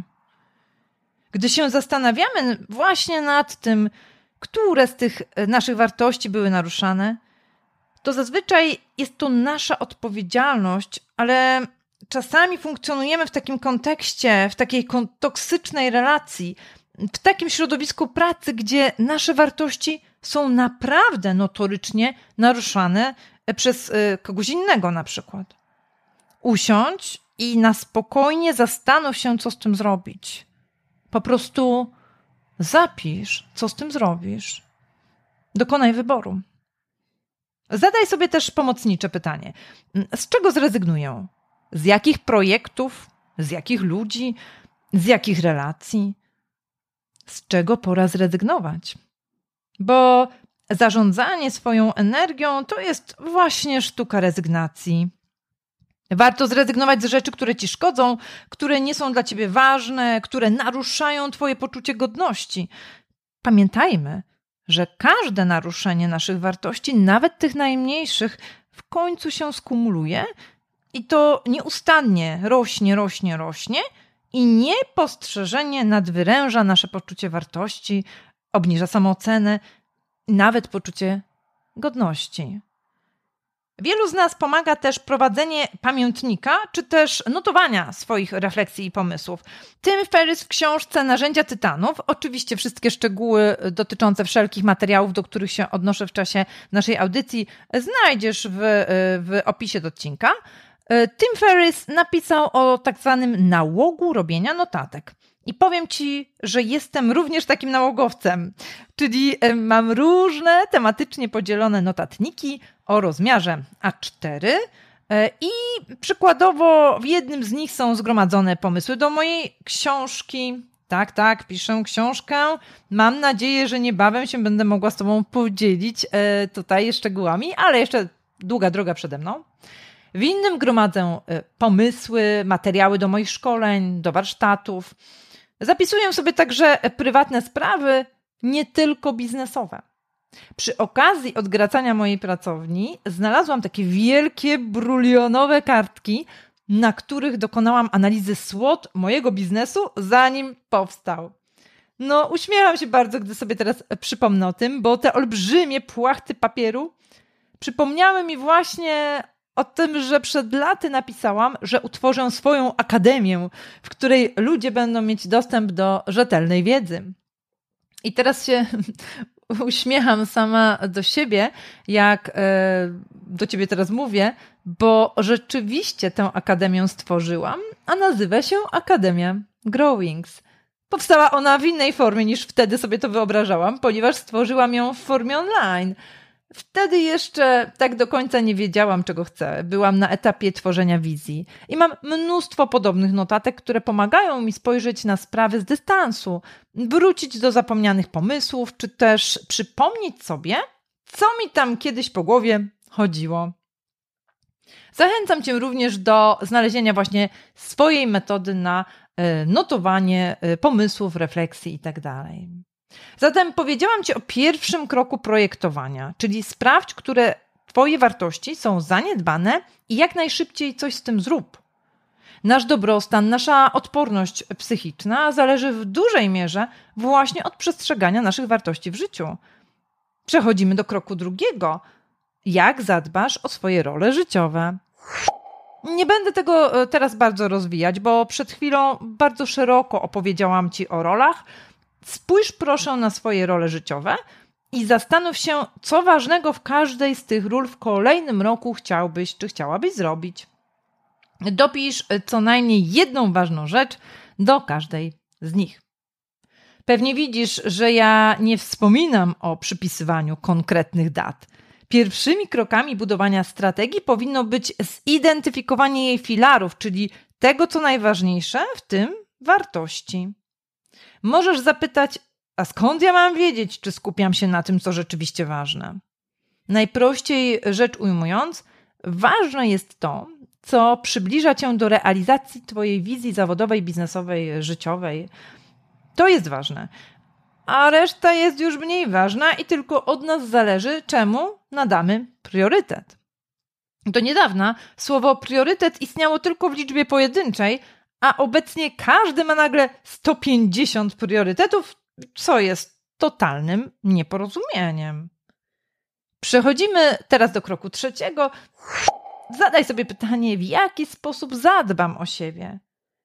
Gdy się zastanawiamy właśnie nad tym, które z tych naszych wartości były naruszane, to zazwyczaj jest to nasza odpowiedzialność, ale czasami funkcjonujemy w takim kontekście, w takiej toksycznej relacji, w takim środowisku pracy, gdzie nasze wartości są naprawdę notorycznie naruszane przez kogoś innego na przykład. Usiądź i na spokojnie zastanów się, co z tym zrobić. Po prostu zapisz, co z tym zrobisz. Dokonaj wyboru. Zadaj sobie też pomocnicze pytanie. Z czego zrezygnuję? Z jakich projektów? Z jakich ludzi? Z jakich relacji? Z czego pora zrezygnować? Bo zarządzanie swoją energią to jest właśnie sztuka rezygnacji. Warto zrezygnować z rzeczy, które ci szkodzą, które nie są dla ciebie ważne, które naruszają twoje poczucie godności. Pamiętajmy, że każde naruszenie naszych wartości, nawet tych najmniejszych, w końcu się skumuluje i to nieustannie rośnie i niepostrzeżenie nadwyręża nasze poczucie wartości, obniża samoocenę, nawet poczucie godności. Wielu z nas pomaga też prowadzenie pamiętnika, czy też notowania swoich refleksji i pomysłów. Tim Ferriss w książce Narzędzia Tytanów, oczywiście wszystkie szczegóły dotyczące wszelkich materiałów, do których się odnoszę w czasie naszej audycji, znajdziesz w opisie do odcinka. Tim Ferriss napisał o tak zwanym nałogu robienia notatek. I powiem Ci, że jestem również takim nałogowcem, czyli mam różne tematycznie podzielone notatniki o rozmiarze A4 i przykładowo w jednym z nich są zgromadzone pomysły do mojej książki. Tak, piszę książkę. Mam nadzieję, że niebawem się będę mogła z Tobą podzielić tutaj szczegółami, ale jeszcze długa droga przede mną. W innym gromadzę pomysły, materiały do moich szkoleń, do warsztatów. Zapisuję sobie także prywatne sprawy, nie tylko biznesowe. Przy okazji odgracania mojej pracowni znalazłam takie wielkie, brulionowe kartki, na których dokonałam analizy SWOT mojego biznesu, zanim powstał. No, uśmiecham się bardzo, gdy sobie teraz przypomnę o tym, bo te olbrzymie płachty papieru przypomniały mi właśnie o tym, że przed laty napisałam, że utworzę swoją akademię, w której ludzie będą mieć dostęp do rzetelnej wiedzy. I teraz się uśmiecham sama do siebie, jak do Ciebie teraz mówię, bo rzeczywiście tę akademię stworzyłam, a nazywa się Akademia Grow Wings. Powstała ona w innej formie niż wtedy sobie to wyobrażałam, ponieważ stworzyłam ją w formie online. Wtedy jeszcze tak do końca nie wiedziałam, czego chcę. Byłam na etapie tworzenia wizji i mam mnóstwo podobnych notatek, które pomagają mi spojrzeć na sprawy z dystansu, wrócić do zapomnianych pomysłów, czy też przypomnieć sobie, co mi tam kiedyś po głowie chodziło. Zachęcam Cię również do znalezienia właśnie swojej metody na notowanie pomysłów, refleksji itd. Zatem powiedziałam Ci o pierwszym kroku projektowania, czyli sprawdź, które Twoje wartości są zaniedbane i jak najszybciej coś z tym zrób. Nasz dobrostan, nasza odporność psychiczna zależy w dużej mierze właśnie od przestrzegania naszych wartości w życiu. Przechodzimy do kroku drugiego. Jak zadbasz o swoje role życiowe? Nie będę tego teraz bardzo rozwijać, bo przed chwilą bardzo szeroko opowiedziałam Ci o rolach. Spójrz proszę na swoje role życiowe i zastanów się, co ważnego w każdej z tych ról w kolejnym roku chciałbyś czy chciałabyś zrobić. Dopisz co najmniej jedną ważną rzecz do każdej z nich. Pewnie widzisz, że ja nie wspominam o przypisywaniu konkretnych dat. Pierwszymi krokami budowania strategii powinno być zidentyfikowanie jej filarów, czyli tego, co najważniejsze, w tym wartości. Możesz zapytać, a skąd ja mam wiedzieć, czy skupiam się na tym, co rzeczywiście ważne? Najprościej rzecz ujmując, ważne jest to, co przybliża Cię do realizacji Twojej wizji zawodowej, biznesowej, życiowej. To jest ważne, a reszta jest już mniej ważna i tylko od nas zależy, czemu nadamy priorytet. Do niedawna słowo priorytet istniało tylko w liczbie pojedynczej, a obecnie każdy ma nagle 150 priorytetów, co jest totalnym nieporozumieniem. Przechodzimy teraz do kroku trzeciego. Zadaj sobie pytanie, w jaki sposób zadbam o siebie.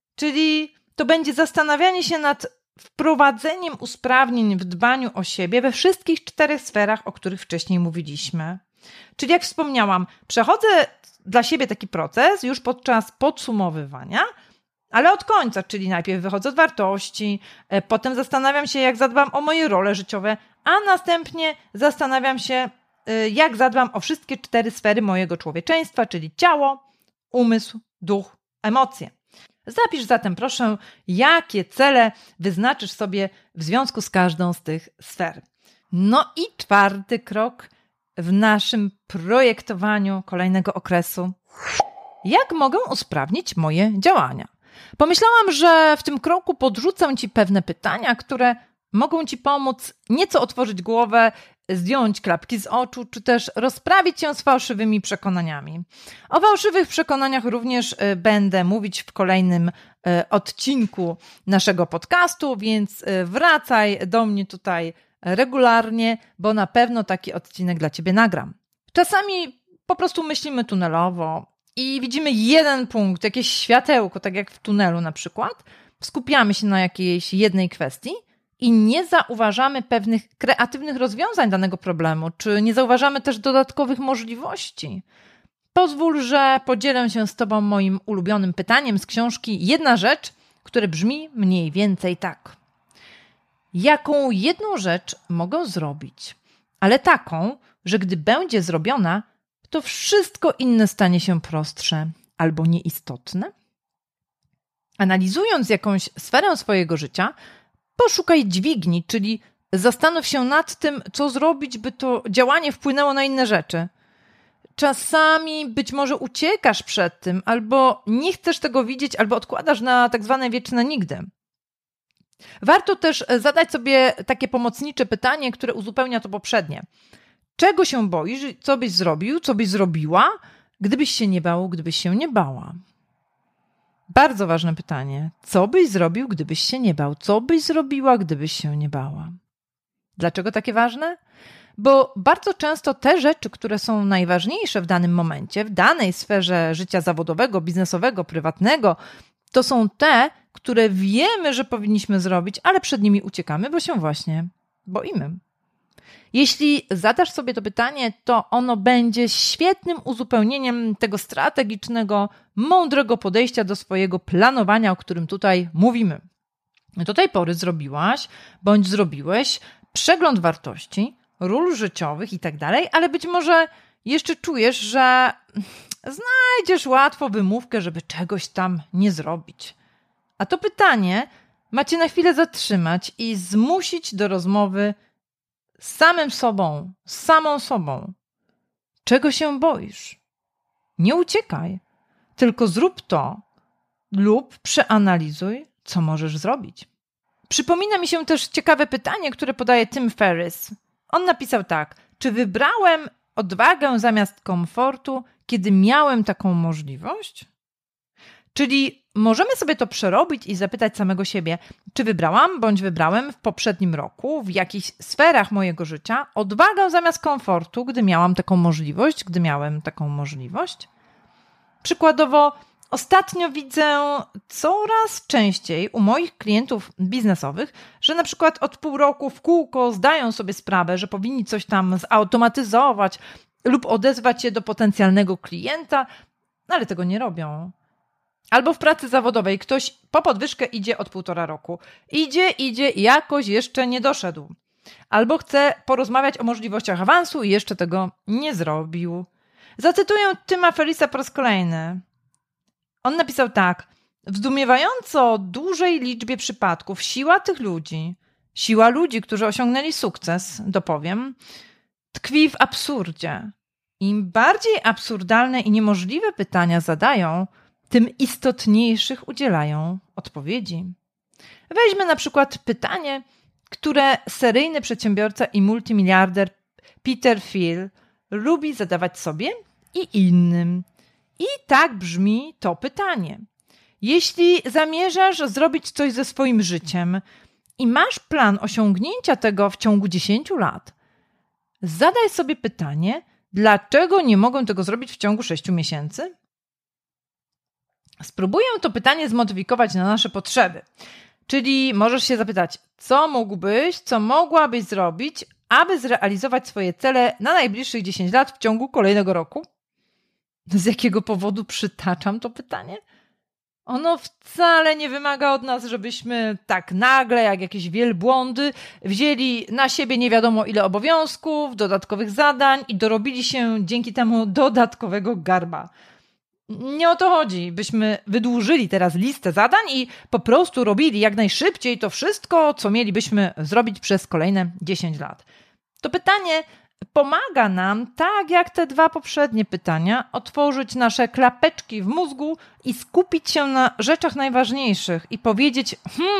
Czyli to będzie zastanawianie się nad wprowadzeniem usprawnień w dbaniu o siebie we wszystkich 4 sferach, o których wcześniej mówiliśmy. Czyli jak wspomniałam, przechodzę dla siebie taki proces już podczas podsumowywania, ale od końca, czyli najpierw wychodzę od wartości, potem zastanawiam się, jak zadbam o moje role życiowe, a następnie zastanawiam się, jak zadbam o wszystkie 4 sfery mojego człowieczeństwa, czyli ciało, umysł, duch, emocje. Zapisz zatem proszę, jakie cele wyznaczysz sobie w związku z każdą z tych sfer. No i 4. krok w naszym projektowaniu kolejnego okresu. Jak mogę usprawnić moje działania? Pomyślałam, że w tym kroku podrzucę Ci pewne pytania, które mogą Ci pomóc nieco otworzyć głowę, zdjąć klapki z oczu, czy też rozprawić się z fałszywymi przekonaniami. O fałszywych przekonaniach również będę mówić w kolejnym odcinku naszego podcastu, więc wracaj do mnie tutaj regularnie, bo na pewno taki odcinek dla Ciebie nagram. Czasami po prostu myślimy tunelowo i widzimy jeden punkt, jakieś światełko, tak jak w tunelu na przykład, skupiamy się na jakiejś jednej kwestii i nie zauważamy pewnych kreatywnych rozwiązań danego problemu, czy nie zauważamy też dodatkowych możliwości. Pozwól, że podzielę się z Tobą moim ulubionym pytaniem z książki Jedna rzecz, które brzmi mniej więcej tak. Jaką jedną rzecz mogę zrobić, ale taką, że gdy będzie zrobiona, to wszystko inne stanie się prostsze albo nieistotne? Analizując jakąś sferę swojego życia, poszukaj dźwigni, czyli zastanów się nad tym, co zrobić, by to działanie wpłynęło na inne rzeczy. Czasami być może uciekasz przed tym, albo nie chcesz tego widzieć, albo odkładasz na tak zwane wieczne nigdy. Warto też zadać sobie takie pomocnicze pytanie, które uzupełnia to poprzednie. Czego się boisz? Co byś zrobił? Co byś zrobiła? Gdybyś się nie bał, gdybyś się nie bała. Bardzo ważne pytanie. Co byś zrobił, gdybyś się nie bał? Co byś zrobiła, gdybyś się nie bała? Dlaczego takie ważne? Bo bardzo często te rzeczy, które są najważniejsze w danym momencie, w danej sferze życia zawodowego, biznesowego, prywatnego, to są te, które wiemy, że powinniśmy zrobić, ale przed nimi uciekamy, bo się właśnie boimy. Jeśli zadasz sobie to pytanie, to ono będzie świetnym uzupełnieniem tego strategicznego, mądrego podejścia do swojego planowania, o którym tutaj mówimy. Do tej pory zrobiłaś bądź zrobiłeś przegląd wartości, ról życiowych i tak dalej, ale być może jeszcze czujesz, że znajdziesz łatwo wymówkę, żeby czegoś tam nie zrobić. A to pytanie macie na chwilę zatrzymać i zmusić do rozmowy z samym sobą, z samą sobą. Czego się boisz? Nie uciekaj, tylko zrób to lub przeanalizuj, co możesz zrobić. Przypomina mi się też ciekawe pytanie, które podaje Tim Ferriss. On napisał tak: czy wybrałem odwagę zamiast komfortu, kiedy miałem taką możliwość? Czyli możemy sobie to przerobić i zapytać samego siebie, czy wybrałam bądź wybrałem w poprzednim roku w jakichś sferach mojego życia odwagę zamiast komfortu, gdy miałam taką możliwość, gdy miałem taką możliwość? Przykładowo, ostatnio widzę coraz częściej u moich klientów biznesowych, że na przykład od pół roku w kółko zdają sobie sprawę, że powinni coś tam zautomatyzować lub odezwać się do potencjalnego klienta, ale tego nie robią. Albo w pracy zawodowej ktoś po podwyżkę idzie od 1,5 roku. Idzie i jakoś jeszcze nie doszedł. Albo chce porozmawiać o możliwościach awansu i jeszcze tego nie zrobił. Zacytuję Tima Ferrissa po raz kolejny. On napisał tak: w zdumiewająco dużej liczbie przypadków siła tych ludzi, siła ludzi, którzy osiągnęli sukces, dopowiem, tkwi w absurdzie. Im bardziej absurdalne i niemożliwe pytania zadają, tym istotniejszych udzielają odpowiedzi. Weźmy na przykład pytanie, które seryjny przedsiębiorca i multimiliarder Peter Thiel lubi zadawać sobie i innym. I tak brzmi to pytanie. Jeśli zamierzasz zrobić coś ze swoim życiem i masz plan osiągnięcia tego w ciągu 10 lat, zadaj sobie pytanie, dlaczego nie mogę tego zrobić w ciągu 6 miesięcy? Spróbuję to pytanie zmodyfikować na nasze potrzeby. Czyli możesz się zapytać, co mógłbyś, co mogłabyś zrobić, aby zrealizować swoje cele na najbliższych 10 lat w ciągu kolejnego roku? Z jakiego powodu przytaczam to pytanie? Ono wcale nie wymaga od nas, żebyśmy tak nagle, jak jakieś wielbłądy, wzięli na siebie nie wiadomo ile obowiązków, dodatkowych zadań i dorobili się dzięki temu dodatkowego garba. Nie o to chodzi, byśmy wydłużyli teraz listę zadań i po prostu robili jak najszybciej to wszystko, co mielibyśmy zrobić przez kolejne 10 lat. To pytanie pomaga nam, tak jak te 2 poprzednie pytania, otworzyć nasze klapeczki w mózgu i skupić się na rzeczach najważniejszych i powiedzieć,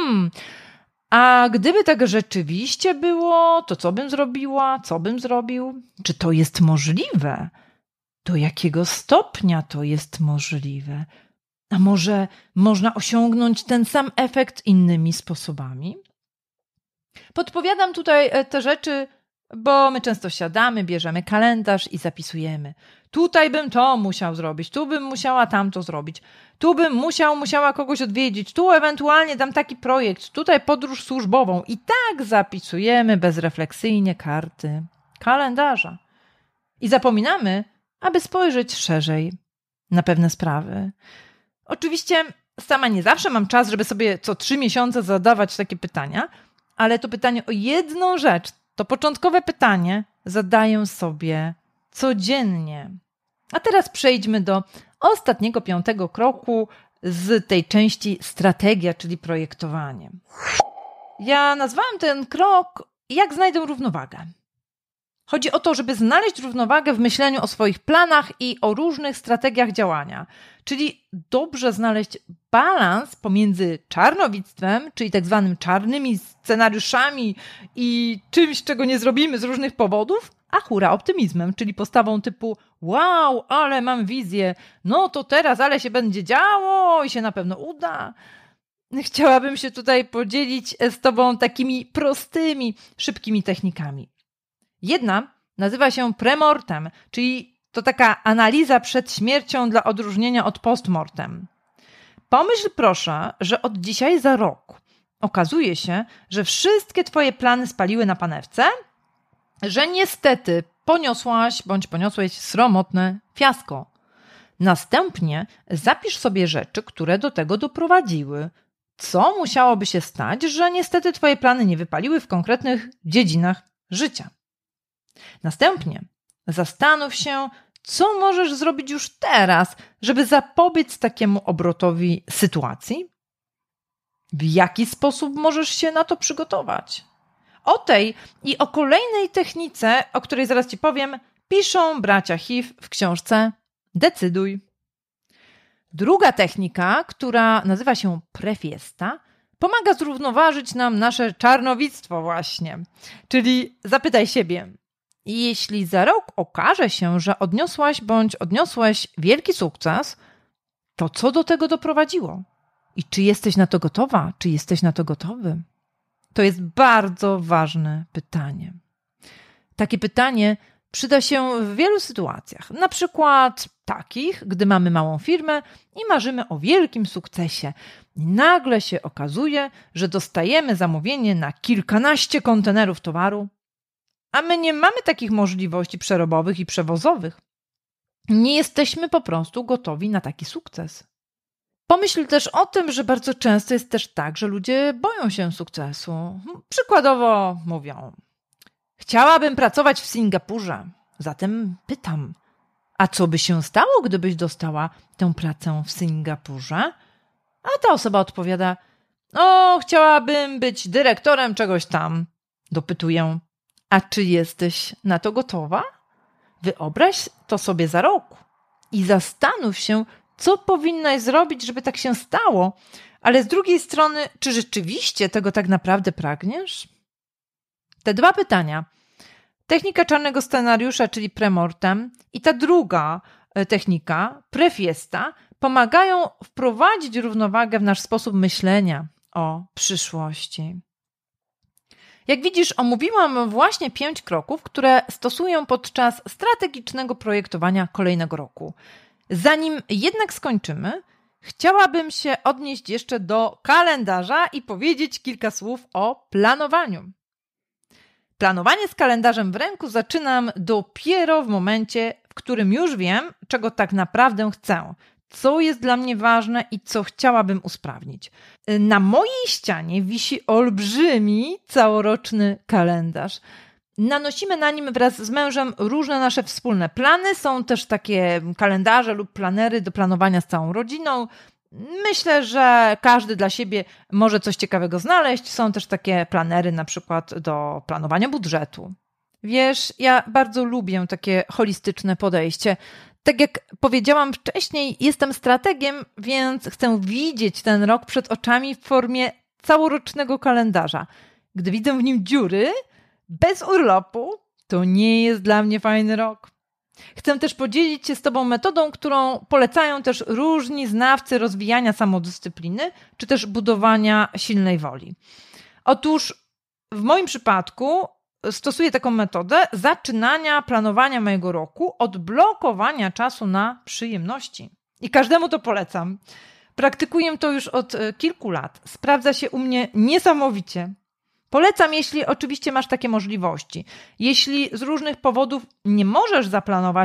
a gdyby tak rzeczywiście było, to co bym zrobiła, co bym zrobił? Czy to jest możliwe? Do jakiego stopnia to jest możliwe? A może można osiągnąć ten sam efekt innymi sposobami? Podpowiadam tutaj te rzeczy, bo my często siadamy, bierzemy kalendarz i zapisujemy. Tutaj bym to musiał zrobić, tu bym musiała tamto zrobić, tu bym musiała kogoś odwiedzić, tu ewentualnie dam taki projekt, tutaj podróż służbową. I tak zapisujemy bezrefleksyjnie karty kalendarza. I zapominamy, aby spojrzeć szerzej na pewne sprawy. Oczywiście sama nie zawsze mam czas, żeby sobie co 3 miesiące zadawać takie pytania, ale to pytanie o jedną rzecz, to początkowe pytanie zadaję sobie codziennie. A teraz przejdźmy do ostatniego 5. kroku z tej części strategia, czyli projektowanie. Ja nazwałam ten krok jak znajdę równowagę. Chodzi o to, żeby znaleźć równowagę w myśleniu o swoich planach i o różnych strategiach działania. Czyli dobrze znaleźć balans pomiędzy czarnowictwem, czyli tak zwanym czarnymi scenariuszami i czymś, czego nie zrobimy z różnych powodów, a hura optymizmem, czyli postawą typu wow, ale mam wizję, no to teraz ale się będzie działo i się na pewno uda. Chciałabym się tutaj podzielić z Tobą takimi prostymi, szybkimi technikami. Jedna nazywa się premortem, czyli to taka analiza przed śmiercią dla odróżnienia od postmortem. Pomyśl proszę, że od dzisiaj za rok okazuje się, że wszystkie Twoje plany spaliły na panewce, że niestety poniosłaś bądź poniosłeś sromotne fiasko. Następnie zapisz sobie rzeczy, które do tego doprowadziły. Co musiałoby się stać, że niestety Twoje plany nie wypaliły w konkretnych dziedzinach życia. Następnie zastanów się, co możesz zrobić już teraz, żeby zapobiec takiemu obrotowi sytuacji. W jaki sposób możesz się na to przygotować? O tej i o kolejnej technice, o której zaraz Ci powiem, piszą bracia Hiv w książce Decyduj. Druga technika, która nazywa się prefiesta, pomaga zrównoważyć nam nasze czarnowictwo właśnie. Czyli zapytaj siebie, jeśli za rok okaże się, że odniosłaś bądź odniosłeś wielki sukces, to co do tego doprowadziło? I czy jesteś na to gotowa? Czy jesteś na to gotowy? To jest bardzo ważne pytanie. Takie pytanie przyda się w wielu sytuacjach. Na przykład takich, gdy mamy małą firmę i marzymy o wielkim sukcesie. I nagle się okazuje, że dostajemy zamówienie na kilkanaście kontenerów towaru, a my nie mamy takich możliwości przerobowych i przewozowych. Nie jesteśmy po prostu gotowi na taki sukces. Pomyśl też o tym, że bardzo często jest też tak, że ludzie boją się sukcesu. Przykładowo mówią: chciałabym pracować w Singapurze. Zatem pytam, a co by się stało, gdybyś dostała tę pracę w Singapurze? A ta osoba odpowiada: chciałabym być dyrektorem czegoś tam. Dopytuję: a czy jesteś na to gotowa? Wyobraź to sobie za rok i zastanów się, co powinnaś zrobić, żeby tak się stało, ale z drugiej strony, czy rzeczywiście tego tak naprawdę pragniesz? Te dwa pytania, technika czarnego scenariusza, czyli premortem, i ta druga technika, prefiesta, pomagają wprowadzić równowagę w nasz sposób myślenia o przyszłości. Jak widzisz, omówiłam właśnie 5 kroków, które stosuję podczas strategicznego projektowania kolejnego roku. Zanim jednak skończymy, chciałabym się odnieść jeszcze do kalendarza i powiedzieć kilka słów o planowaniu. Planowanie z kalendarzem w ręku zaczynam dopiero w momencie, w którym już wiem, czego tak naprawdę chcę, co jest dla mnie ważne i co chciałabym usprawnić. Na mojej ścianie wisi olbrzymi całoroczny kalendarz. Nanosimy na nim wraz z mężem różne nasze wspólne plany. Są też takie kalendarze lub planery do planowania z całą rodziną. Myślę, że każdy dla siebie może coś ciekawego znaleźć. Są też takie planery na przykład do planowania budżetu. Wiesz, ja bardzo lubię takie holistyczne podejście. Tak jak powiedziałam wcześniej, jestem strategiem, więc chcę widzieć ten rok przed oczami w formie całorocznego kalendarza. Gdy widzę w nim dziury, bez urlopu, to nie jest dla mnie fajny rok. Chcę też podzielić się z Tobą metodą, którą polecają też różni znawcy rozwijania samodyscypliny, czy też budowania silnej woli. Otóż w moim przypadku stosuję taką metodę zaczynania planowania mojego roku od blokowania czasu na przyjemności. I każdemu to polecam. Praktykuję to już od kilku lat. Sprawdza się u mnie niesamowicie. Polecam, jeśli oczywiście masz takie możliwości. Jeśli z różnych powodów nie możesz zaplanować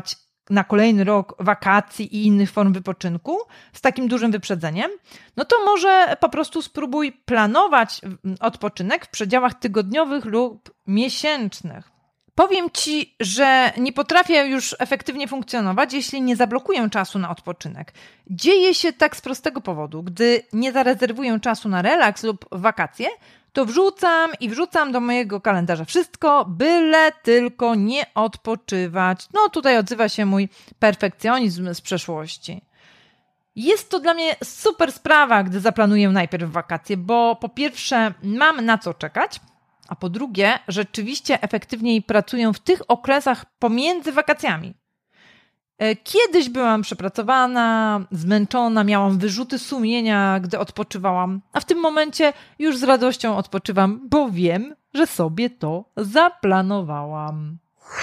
na kolejny rok wakacji i innych form wypoczynku z takim dużym wyprzedzeniem, no to może po prostu spróbuj planować odpoczynek w przedziałach tygodniowych lub miesięcznych. Powiem Ci, że nie potrafię już efektywnie funkcjonować, jeśli nie zablokuję czasu na odpoczynek. Dzieje się tak z prostego powodu. Gdy nie zarezerwuję czasu na relaks lub wakacje, to wrzucam do mojego kalendarza wszystko, byle tylko nie odpoczywać. No tutaj odzywa się mój perfekcjonizm z przeszłości. Jest to dla mnie super sprawa, gdy zaplanuję najpierw wakacje, bo po pierwsze mam na co czekać, a po drugie rzeczywiście efektywniej pracuję w tych okresach pomiędzy wakacjami. Kiedyś byłam przepracowana, zmęczona, miałam wyrzuty sumienia, gdy odpoczywałam, a w tym momencie już z radością odpoczywam, bo wiem, że sobie to zaplanowałam.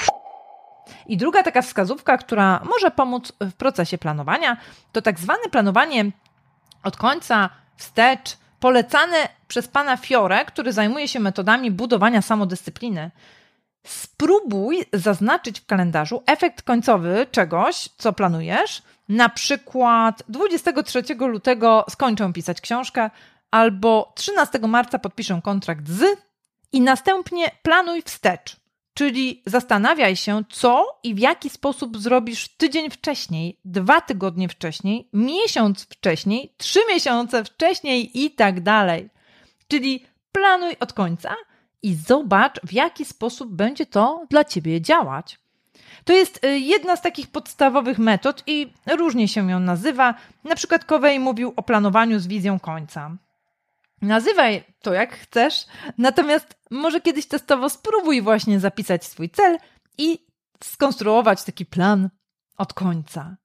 I druga taka wskazówka, która może pomóc w procesie planowania, to tak zwane planowanie od końca wstecz, polecane przez pana Fiore, który zajmuje się metodami budowania samodyscypliny. Spróbuj zaznaczyć w kalendarzu efekt końcowy czegoś, co planujesz. Na przykład 23 lutego skończę pisać książkę albo 13 marca podpiszę kontrakt i następnie planuj wstecz. Czyli zastanawiaj się, co i w jaki sposób zrobisz tydzień wcześniej, 2 tygodnie wcześniej, miesiąc wcześniej, 3 miesiące wcześniej i tak dalej. Czyli planuj od końca i zobacz, w jaki sposób będzie to dla Ciebie działać. To jest jedna z takich podstawowych metod i różnie się ją nazywa. Na przykład Covey mówił o planowaniu z wizją końca. Nazywaj to jak chcesz, natomiast może kiedyś testowo spróbuj właśnie zapisać swój cel i skonstruować taki plan od końca.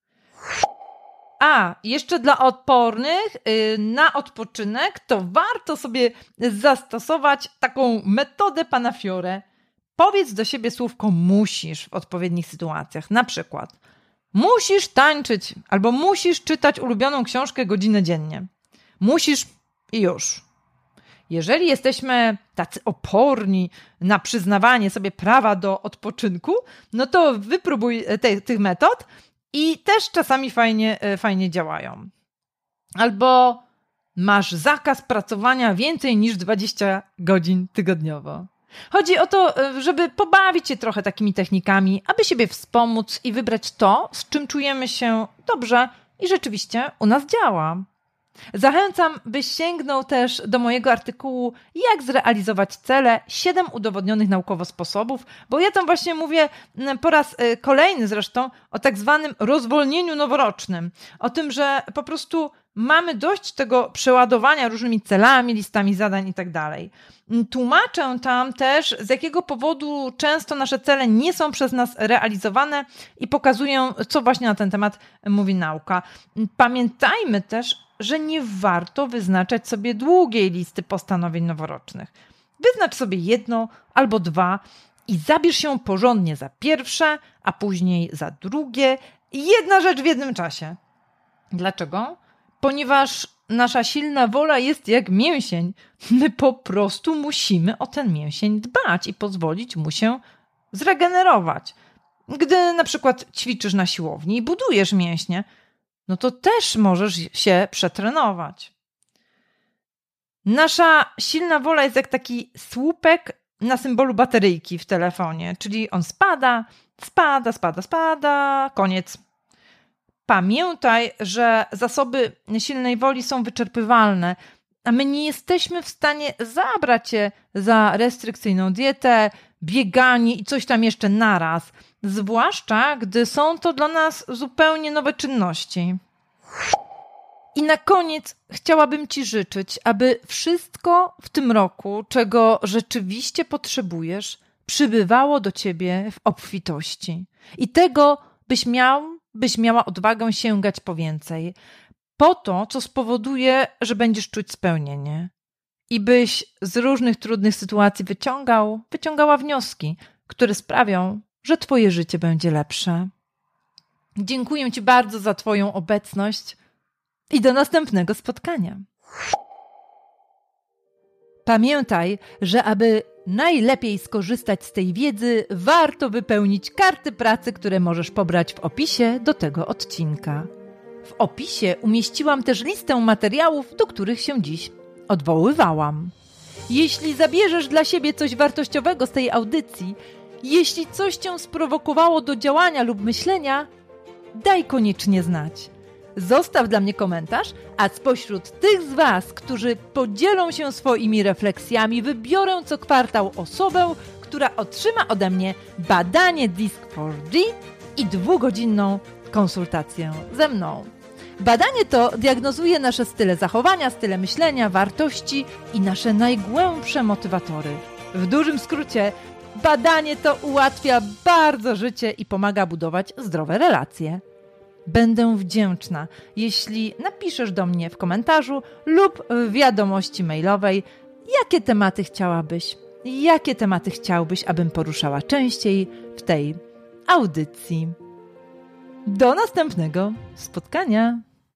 A jeszcze dla odpornych na odpoczynek to warto sobie zastosować taką metodę pana Fiore. Powiedz do siebie słówko musisz w odpowiednich sytuacjach. Na przykład musisz tańczyć albo musisz czytać ulubioną książkę godzinę dziennie. Musisz i już. Jeżeli jesteśmy tacy oporni na przyznawanie sobie prawa do odpoczynku, no to wypróbuj tych metod i też czasami fajnie działają. Albo masz zakaz pracowania więcej niż 20 godzin tygodniowo. Chodzi o to, żeby pobawić się trochę takimi technikami, aby siebie wspomóc i wybrać to, z czym czujemy się dobrze i rzeczywiście u nas działa. Zachęcam, byś sięgnął też do mojego artykułu Jak zrealizować cele, 7 udowodnionych naukowo sposobów, bo ja tam właśnie mówię po raz kolejny zresztą o tak zwanym rozwolnieniu noworocznym. O tym, że po prostu mamy dość tego przeładowania różnymi celami, listami zadań i tak dalej. Tłumaczę tam też, z jakiego powodu często nasze cele nie są przez nas realizowane i pokazuję, co właśnie na ten temat mówi nauka. Pamiętajmy też, że nie warto wyznaczać sobie długiej listy postanowień noworocznych. Wyznacz sobie 1 albo 2 i zabierz się porządnie za pierwsze, a później za drugie. Jedna rzecz w jednym czasie. Dlaczego? Ponieważ nasza silna wola jest jak mięsień. My po prostu musimy o ten mięsień dbać i pozwolić mu się zregenerować. Gdy na przykład ćwiczysz na siłowni i budujesz mięśnie, no to też możesz się przetrenować. Nasza silna wola jest jak taki słupek na symbolu bateryjki w telefonie, czyli on spada, koniec. Pamiętaj, że zasoby silnej woli są wyczerpywalne, a my nie jesteśmy w stanie zabrać się za restrykcyjną dietę, bieganie i coś tam jeszcze naraz, zwłaszcza gdy są to dla nas zupełnie nowe czynności. I na koniec chciałabym Ci życzyć, aby wszystko w tym roku, czego rzeczywiście potrzebujesz, przybywało do Ciebie w obfitości. I tego byś miała odwagę sięgać po więcej. Po to, co spowoduje, że będziesz czuć spełnienie. I byś z różnych trudnych sytuacji wyciągała wnioski, które sprawią, że Twoje życie będzie lepsze. Dziękuję Ci bardzo za Twoją obecność i do następnego spotkania. Pamiętaj, że aby najlepiej skorzystać z tej wiedzy, warto wypełnić karty pracy, które możesz pobrać w opisie do tego odcinka. W opisie umieściłam też listę materiałów, do których się dziś odwoływałam. Jeśli zabierzesz dla siebie coś wartościowego z tej audycji, jeśli coś cię sprowokowało do działania lub myślenia, daj koniecznie znać. Zostaw dla mnie komentarz, a spośród tych z Was, którzy podzielą się swoimi refleksjami, wybiorę co kwartał osobę, która otrzyma ode mnie badanie DISC-4D i 2-godzinną konsultację ze mną. Badanie to diagnozuje nasze style zachowania, style myślenia, wartości i nasze najgłębsze motywatory. W dużym skrócie, badanie to ułatwia bardzo życie i pomaga budować zdrowe relacje. Będę wdzięczna, jeśli napiszesz do mnie w komentarzu lub w wiadomości mailowej, jakie tematy chciałbyś, abym poruszała częściej w tej audycji. Do następnego spotkania!